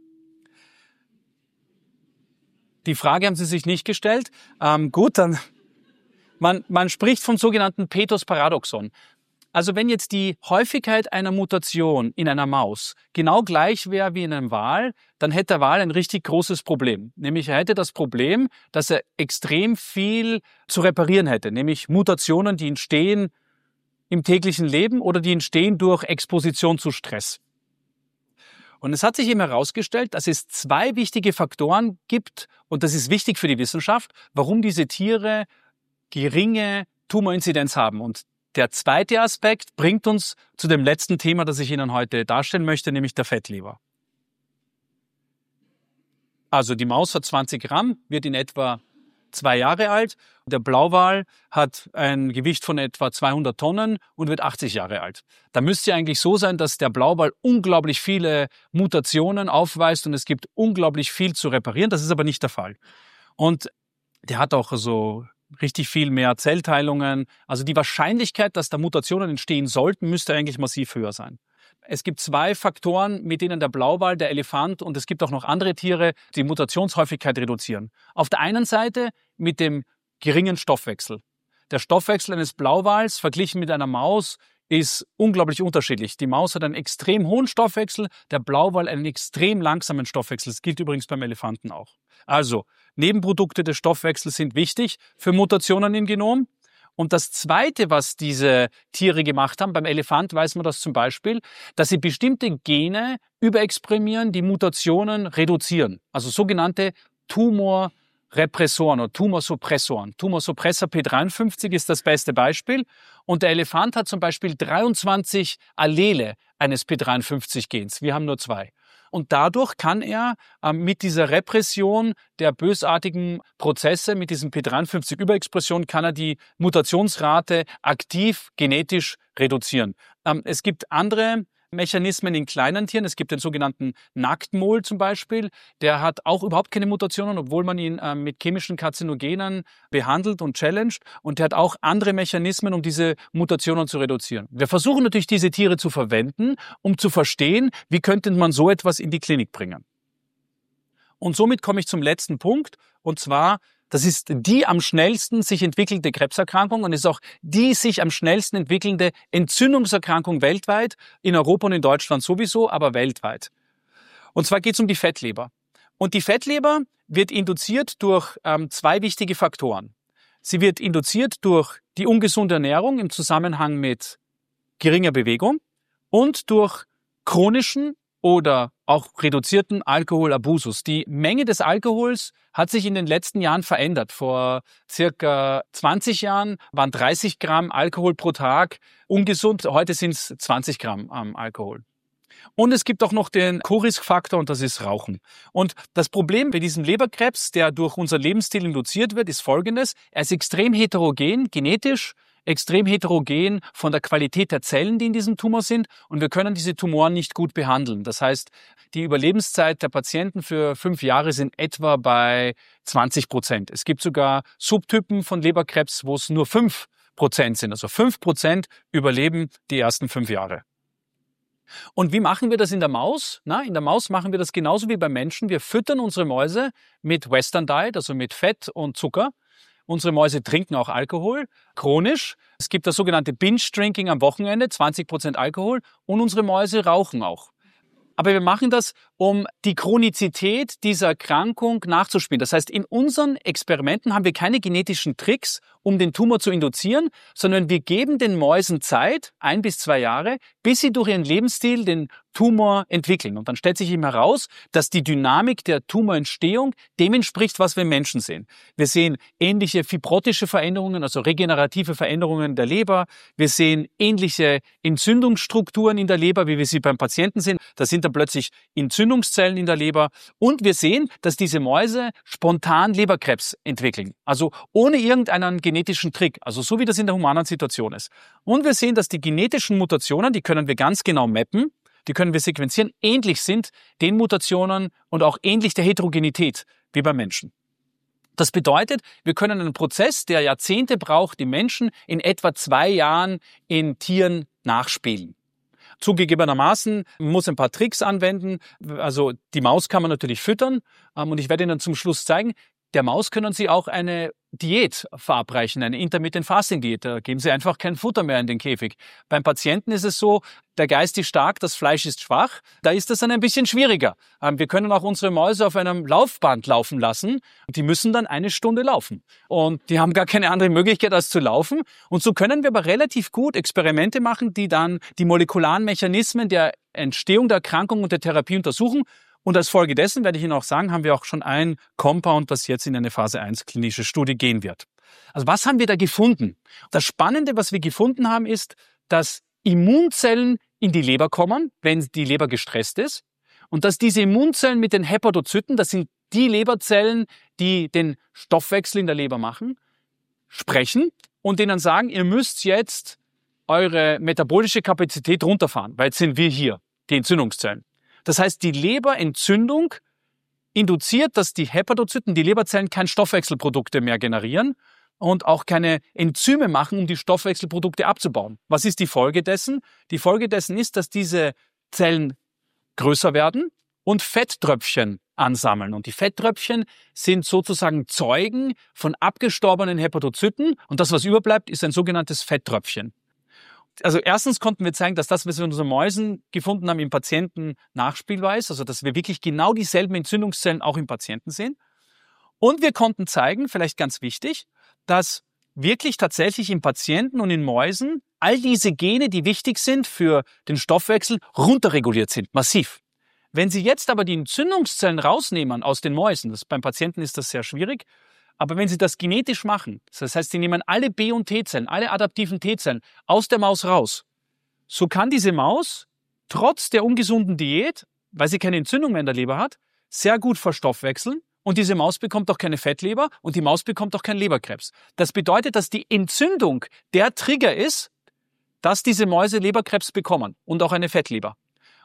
Speaker 3: Die Frage haben Sie sich nicht gestellt. Gut, dann man spricht vom sogenannten Petos-Paradoxon. Also wenn jetzt die Häufigkeit einer Mutation in einer Maus genau gleich wäre wie in einem Wal, dann hätte der Wal ein richtig großes Problem. Nämlich er hätte das Problem, dass er extrem viel zu reparieren hätte, nämlich Mutationen, die entstehen im täglichen Leben oder die entstehen durch Exposition zu Stress. Und es hat sich eben herausgestellt, dass es 2 wichtige Faktoren gibt, und das ist wichtig für die Wissenschaft, warum diese Tiere geringe Tumorinzidenz haben. Und der zweite Aspekt bringt uns zu dem letzten Thema, das ich Ihnen heute darstellen möchte, nämlich der Fettleber. Also die Maus hat 20 Gramm, wird in etwa 2 Jahre alt. Der Blauwal hat ein Gewicht von etwa 200 Tonnen und wird 80 Jahre alt. Da müsste ja eigentlich so sein, dass der Blauwal unglaublich viele Mutationen aufweist und es gibt unglaublich viel zu reparieren. Das ist aber nicht der Fall. Und der hat auch so richtig viel mehr Zellteilungen. Also die Wahrscheinlichkeit, dass da Mutationen entstehen sollten, müsste eigentlich massiv höher sein. Es gibt 2 Faktoren, mit denen der Blauwal, der Elefant und es gibt auch noch andere Tiere die Mutationshäufigkeit reduzieren. Auf der einen Seite mit dem geringen Stoffwechsel. Der Stoffwechsel eines Blauwals verglichen mit einer Maus ist unglaublich unterschiedlich. Die Maus hat einen extrem hohen Stoffwechsel, der Blauwal einen extrem langsamen Stoffwechsel. Das gilt übrigens beim Elefanten auch. Also, Nebenprodukte des Stoffwechsels sind wichtig für Mutationen im Genom. Und das Zweite, was diese Tiere gemacht haben, beim Elefant weiß man das zum Beispiel, dass sie bestimmte Gene überexprimieren, die Mutationen reduzieren. Also sogenannte Tumorrepressoren oder Tumorsuppressoren. Tumorsupressor P53 ist das beste Beispiel. Und der Elefant hat zum Beispiel 23 Allele eines P53-Gens. Wir haben nur 2. Und dadurch kann er mit dieser Repression der bösartigen Prozesse, mit diesem P53-Überexpression, kann er die Mutationsrate aktiv genetisch reduzieren. Es gibt andere Mechanismen in kleinen Tieren. Es gibt den sogenannten Nacktmol zum Beispiel. Der hat auch überhaupt keine Mutationen, obwohl man ihn mit chemischen Karzinogenen behandelt und challenged. Und der hat auch andere Mechanismen, um diese Mutationen zu reduzieren. Wir versuchen natürlich, diese Tiere zu verwenden, um zu verstehen, wie könnte man so etwas in die Klinik bringen. Und somit komme ich zum letzten Punkt, und zwar, das ist die am schnellsten sich entwickelnde Krebserkrankung und ist auch die sich am schnellsten entwickelnde Entzündungserkrankung weltweit, in Europa und in Deutschland sowieso, aber weltweit. Und zwar geht es um die Fettleber. Und die Fettleber wird induziert durch 2 wichtige Faktoren. Sie wird induziert durch die ungesunde Ernährung im Zusammenhang mit geringer Bewegung und durch chronischen oder auch reduzierten Alkoholabusus. Die Menge des Alkohols hat sich in den letzten Jahren verändert. Vor circa 20 Jahren waren 30 Gramm Alkohol pro Tag ungesund. Heute sind es 20 Gramm Alkohol. Und es gibt auch noch den Co-Risk-Faktor, und das ist Rauchen. Und das Problem bei diesem Leberkrebs, der durch unseren Lebensstil induziert wird, ist folgendes. Er ist extrem heterogen, genetisch, extrem heterogen von der Qualität der Zellen, die in diesem Tumor sind, und wir können diese Tumoren nicht gut behandeln. Das heißt, die Überlebenszeit der Patienten für 5 Jahre sind etwa bei 20%. Es gibt sogar Subtypen von Leberkrebs, wo es nur 5% sind. Also 5% überleben die ersten 5 Jahre. Und wie machen wir das in der Maus? In der Maus machen wir das genauso wie beim Menschen. Wir füttern unsere Mäuse mit Western Diet, also mit Fett und Zucker. Unsere Mäuse trinken auch Alkohol, chronisch. Es gibt das sogenannte Binge-Drinking am Wochenende, 20% Alkohol. Und unsere Mäuse rauchen auch. Aber wir machen das, um die Chronizität dieser Erkrankung nachzuspielen. Das heißt, in unseren Experimenten haben wir keine genetischen Tricks, um den Tumor zu induzieren, sondern wir geben den Mäusen Zeit, 1 bis 2 Jahre, bis sie durch ihren Lebensstil den Tumor entwickeln. Und dann stellt sich eben heraus, dass die Dynamik der Tumorentstehung dem entspricht, was wir im Menschen sehen. Wir sehen ähnliche fibrotische Veränderungen, also regenerative Veränderungen der Leber. Wir sehen ähnliche Entzündungsstrukturen in der Leber, wie wir sie beim Patienten sehen. Da sind dann plötzlich Entzündungszellen in der Leber. Und wir sehen, dass diese Mäuse spontan Leberkrebs entwickeln. Also ohne irgendeinen genetischen Trick. Also so wie das in der humanen Situation ist. Und wir sehen, dass die genetischen Mutationen, die können wir ganz genau mappen, die können wir sequenzieren, ähnlich sind den Mutationen und auch ähnlich der Heterogenität wie beim Menschen. Das bedeutet, wir können einen Prozess, der Jahrzehnte braucht, im Menschen in etwa 2 Jahren in Tieren nachspielen. Zugegebenermaßen muss ein paar Tricks anwenden. Also die Maus kann man natürlich füttern und ich werde Ihnen zum Schluss zeigen, Der Maus können Sie auch eine Diät verabreichen, eine Intermittent Fasting Diät. Da geben Sie einfach kein Futter mehr in den Käfig. Beim Patienten ist es so, der Geist ist stark, das Fleisch ist schwach. Da ist das dann ein bisschen schwieriger. Wir können auch unsere Mäuse auf einem Laufband laufen lassen. Die müssen dann 1 Stunde laufen. Und die haben gar keine andere Möglichkeit als zu laufen. Und so können wir aber relativ gut Experimente machen, die dann die molekularen Mechanismen der Entstehung der Erkrankung und der Therapie untersuchen. Und als Folge dessen, werde ich Ihnen auch sagen, haben wir auch schon ein Compound, das jetzt in eine Phase 1 klinische Studie gehen wird. Also was haben wir da gefunden? Das Spannende, was wir gefunden haben, ist, dass Immunzellen in die Leber kommen, wenn die Leber gestresst ist. Und dass diese Immunzellen mit den Hepatozyten, das sind die Leberzellen, die den Stoffwechsel in der Leber machen, sprechen und denen sagen, ihr müsst jetzt eure metabolische Kapazität runterfahren, weil jetzt sind wir hier, die Entzündungszellen. Das heißt, die Leberentzündung induziert, dass die Hepatozyten, die Leberzellen, keine Stoffwechselprodukte mehr generieren und auch keine Enzyme machen, um die Stoffwechselprodukte abzubauen. Was ist die Folge dessen? Die Folge dessen ist, dass diese Zellen größer werden und Fetttröpfchen ansammeln. Und die Fetttröpfchen sind sozusagen Zeugen von abgestorbenen Hepatozyten und das, was überbleibt, ist ein sogenanntes Fetttröpfchen. Also erstens konnten wir zeigen, dass das, was wir in unseren Mäusen gefunden haben, im Patienten nachspielbar ist, also dass wir wirklich genau dieselben Entzündungszellen auch im Patienten sehen. Und wir konnten zeigen, vielleicht ganz wichtig, dass wirklich tatsächlich im Patienten und in Mäusen all diese Gene, die wichtig sind für den Stoffwechsel, runterreguliert sind, massiv. Wenn Sie jetzt aber die Entzündungszellen rausnehmen aus den Mäusen, beim Patienten ist das sehr schwierig, aber wenn Sie das genetisch machen, das heißt, Sie nehmen alle B- und T-Zellen, alle adaptiven T-Zellen aus der Maus raus, so kann diese Maus trotz der ungesunden Diät, weil sie keine Entzündung mehr in der Leber hat, sehr gut verstoffwechseln und diese Maus bekommt auch keine Fettleber und die Maus bekommt auch keinen Leberkrebs. Das bedeutet, dass die Entzündung der Trigger ist, dass diese Mäuse Leberkrebs bekommen und auch eine Fettleber.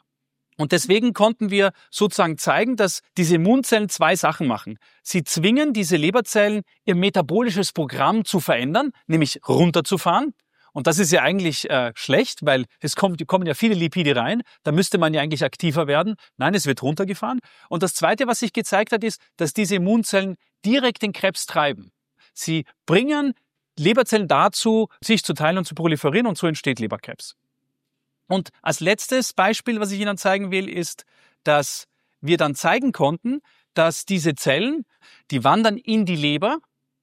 Speaker 3: Und deswegen konnten wir sozusagen zeigen, dass diese Immunzellen 2 Sachen machen. Sie zwingen diese Leberzellen, ihr metabolisches Programm zu verändern, nämlich runterzufahren. Und das ist ja eigentlich schlecht, weil kommen ja viele Lipide rein. Da müsste man ja eigentlich aktiver werden. Nein, es wird runtergefahren. Und das Zweite, was sich gezeigt hat, ist, dass diese Immunzellen direkt den Krebs treiben. Sie bringen Leberzellen dazu, sich zu teilen und zu proliferieren und so entsteht Leberkrebs. Und als letztes Beispiel, was ich Ihnen zeigen will, ist, dass wir dann zeigen konnten, dass diese Zellen, die wandern in die Leber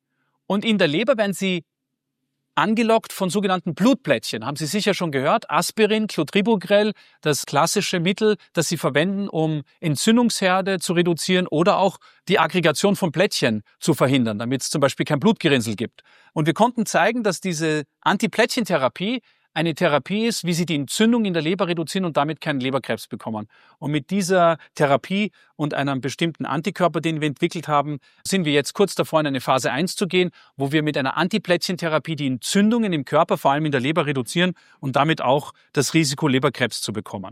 Speaker 3: und in der Leber werden sie angelockt von sogenannten Blutplättchen. Haben Sie sicher schon gehört? Aspirin, Clotrimogrel, das klassische Mittel, das Sie verwenden, um Entzündungsherde zu reduzieren oder auch die Aggregation von Plättchen zu verhindern, damit es zum Beispiel kein Blutgerinnsel gibt. Und wir konnten zeigen, dass diese Antiplättchentherapie eine Therapie ist, wie sie die Entzündung in der Leber reduzieren und damit keinen Leberkrebs bekommen. Und mit dieser Therapie und einem bestimmten Antikörper, den wir entwickelt haben, sind wir jetzt kurz davor, in eine Phase 1 zu gehen, wo wir mit einer Antiplättchentherapie die Entzündungen im Körper, vor allem in der Leber, reduzieren und damit auch das Risiko, Leberkrebs zu bekommen.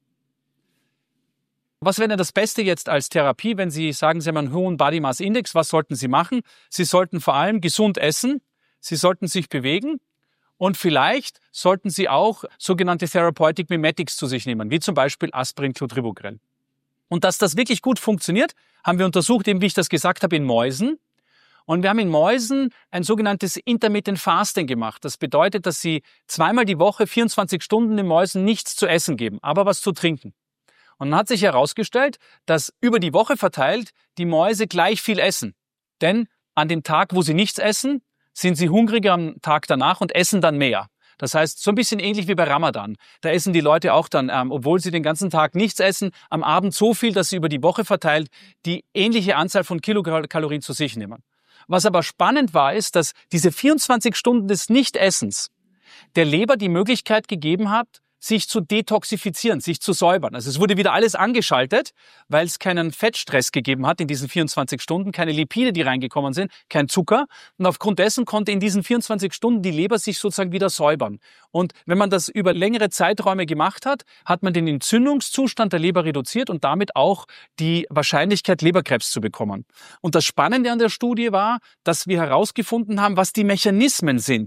Speaker 3: Was wäre denn das Beste jetzt als Therapie, wenn Sie sagen, Sie haben einen hohen Body Mass Index? Was sollten Sie machen? Sie sollten vor allem gesund essen, Sie sollten sich bewegen. Und vielleicht sollten Sie auch sogenannte Therapeutic Mimetics zu sich nehmen, wie zum Beispiel Aspirin, Clotrimogrel. Und dass das wirklich gut funktioniert, haben wir untersucht, eben wie ich das gesagt habe, in Mäusen. Und wir haben in Mäusen ein sogenanntes Intermittent Fasting gemacht. Das bedeutet, dass Sie 2-mal die Woche 24 Stunden den Mäusen nichts zu essen geben, aber was zu trinken. Und dann hat sich herausgestellt, dass über die Woche verteilt die Mäuse gleich viel essen. Denn an dem Tag, wo sie nichts essen, sind sie hungriger am Tag danach und essen dann mehr. Das heißt, so ein bisschen ähnlich wie bei Ramadan. Da essen die Leute auch dann, obwohl sie den ganzen Tag nichts essen, am Abend so viel, dass sie über die Woche verteilt die ähnliche Anzahl von Kilokalorien zu sich nehmen. Was aber spannend war, ist, dass diese 24 Stunden des Nichtessens der Leber die Möglichkeit gegeben hat, sich zu detoxifizieren, sich zu säubern. Also es wurde wieder alles angeschaltet, weil es keinen Fettstress gegeben hat in diesen 24 Stunden, keine Lipide, die reingekommen sind, kein Zucker. Und aufgrund dessen konnte in diesen 24 Stunden die Leber sich sozusagen wieder säubern. Und wenn man das über längere Zeiträume gemacht hat, hat man den Entzündungszustand der Leber reduziert und damit auch die Wahrscheinlichkeit, Leberkrebs zu bekommen. Und das Spannende an der Studie war, dass wir herausgefunden haben, was die Mechanismen sind,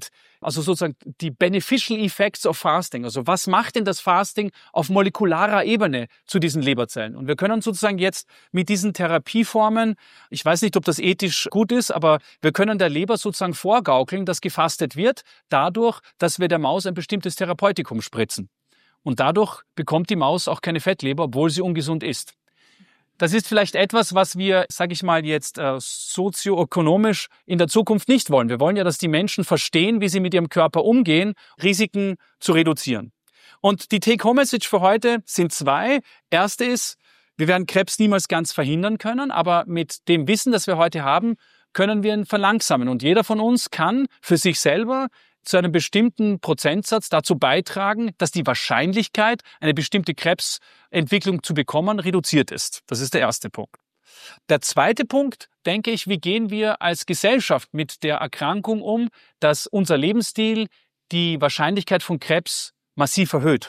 Speaker 3: also sozusagen die Beneficial Effects of Fasting. Also was macht denn das Fasting auf molekularer Ebene zu diesen Leberzellen? Und wir können sozusagen jetzt mit diesen Therapieformen, ich weiß nicht, ob das ethisch gut ist, aber wir können der Leber sozusagen vorgaukeln, dass gefastet wird, dadurch, dass wir der Maus ein bestimmtes Therapeutikum spritzen. Und dadurch bekommt die Maus auch keine Fettleber, obwohl sie ungesund ist. Das ist vielleicht etwas, was wir, sage ich mal jetzt, sozioökonomisch in der Zukunft nicht wollen. Wir wollen ja, dass die Menschen verstehen, wie sie mit ihrem Körper umgehen, Risiken zu reduzieren. Und die Take-Home-Message für heute sind 2. Erste ist, wir werden Krebs niemals ganz verhindern können, aber mit dem Wissen, das wir heute haben, können wir ihn verlangsamen. Und jeder von uns kann für sich selber zu einem bestimmten Prozentsatz dazu beitragen, dass die Wahrscheinlichkeit, eine bestimmte Krebsentwicklung zu bekommen, reduziert ist. Das ist der erste Punkt. Der zweite Punkt, denke ich, wie gehen wir als Gesellschaft mit der Erkrankung um, dass unser Lebensstil die Wahrscheinlichkeit von Krebs massiv erhöht?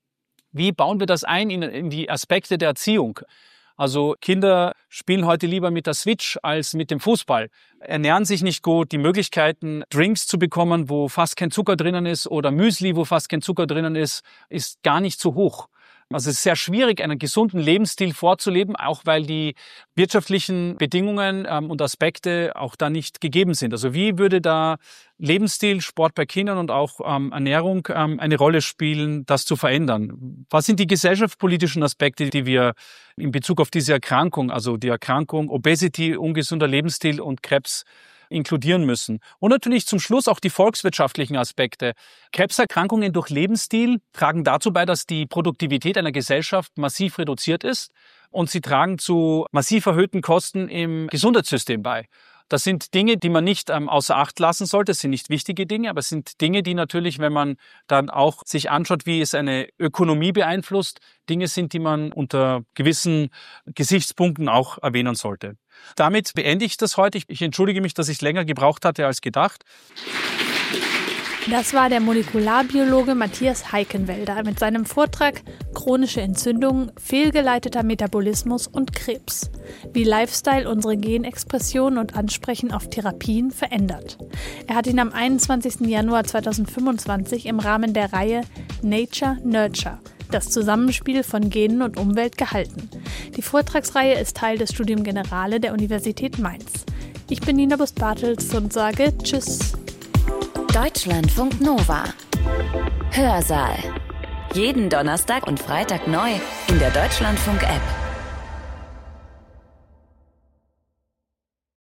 Speaker 3: Wie bauen wir das ein in die Aspekte der Erziehung? Also Kinder spielen heute lieber mit der Switch als mit dem Fußball, ernähren sich nicht gut. Die Möglichkeiten, Drinks zu bekommen, wo fast kein Zucker drinnen ist, oder Müsli, wo fast kein Zucker drinnen ist gar nicht so hoch. Also es ist sehr schwierig, einen gesunden Lebensstil vorzuleben, auch weil die wirtschaftlichen Bedingungen und Aspekte auch da nicht gegeben sind. Also wie würde da Lebensstil, Sport bei Kindern und auch Ernährung eine Rolle spielen, das zu verändern? Was sind die gesellschaftspolitischen Aspekte, die wir in Bezug auf diese Erkrankung, also die Erkrankung Obesity, ungesunder Lebensstil und Krebs inkludieren müssen? Und natürlich zum Schluss auch die volkswirtschaftlichen Aspekte. Krebserkrankungen durch Lebensstil tragen dazu bei, dass die Produktivität einer Gesellschaft massiv reduziert ist, und sie tragen zu massiv erhöhten Kosten im Gesundheitssystem bei. Das sind Dinge, die man nicht außer Acht lassen sollte. Es sind nicht wichtige Dinge, aber es sind Dinge, die natürlich, wenn man dann auch sich anschaut, wie es eine Ökonomie beeinflusst, Dinge sind, die man unter gewissen Gesichtspunkten auch erwähnen sollte. Damit beende ich das heute. Ich entschuldige mich, dass ich länger gebraucht hatte als gedacht.
Speaker 2: Das war der Molekularbiologe Matthias Heikenwälder mit seinem Vortrag Chronische Entzündungen, fehlgeleiteter Metabolismus und Krebs. Wie Lifestyle unsere Genexpression und Ansprechen auf Therapien verändert. Er hat ihn am 21. Januar 2025 im Rahmen der Reihe Nature Nurture, das Zusammenspiel von Genen und Umwelt, gehalten. Die Vortragsreihe ist Teil des Studium Generale der Universität Mainz. Ich bin Nina Bust-Bartels und sage Tschüss.
Speaker 1: Deutschlandfunk Nova. Hörsaal. Jeden Donnerstag und Freitag neu in der Deutschlandfunk-App.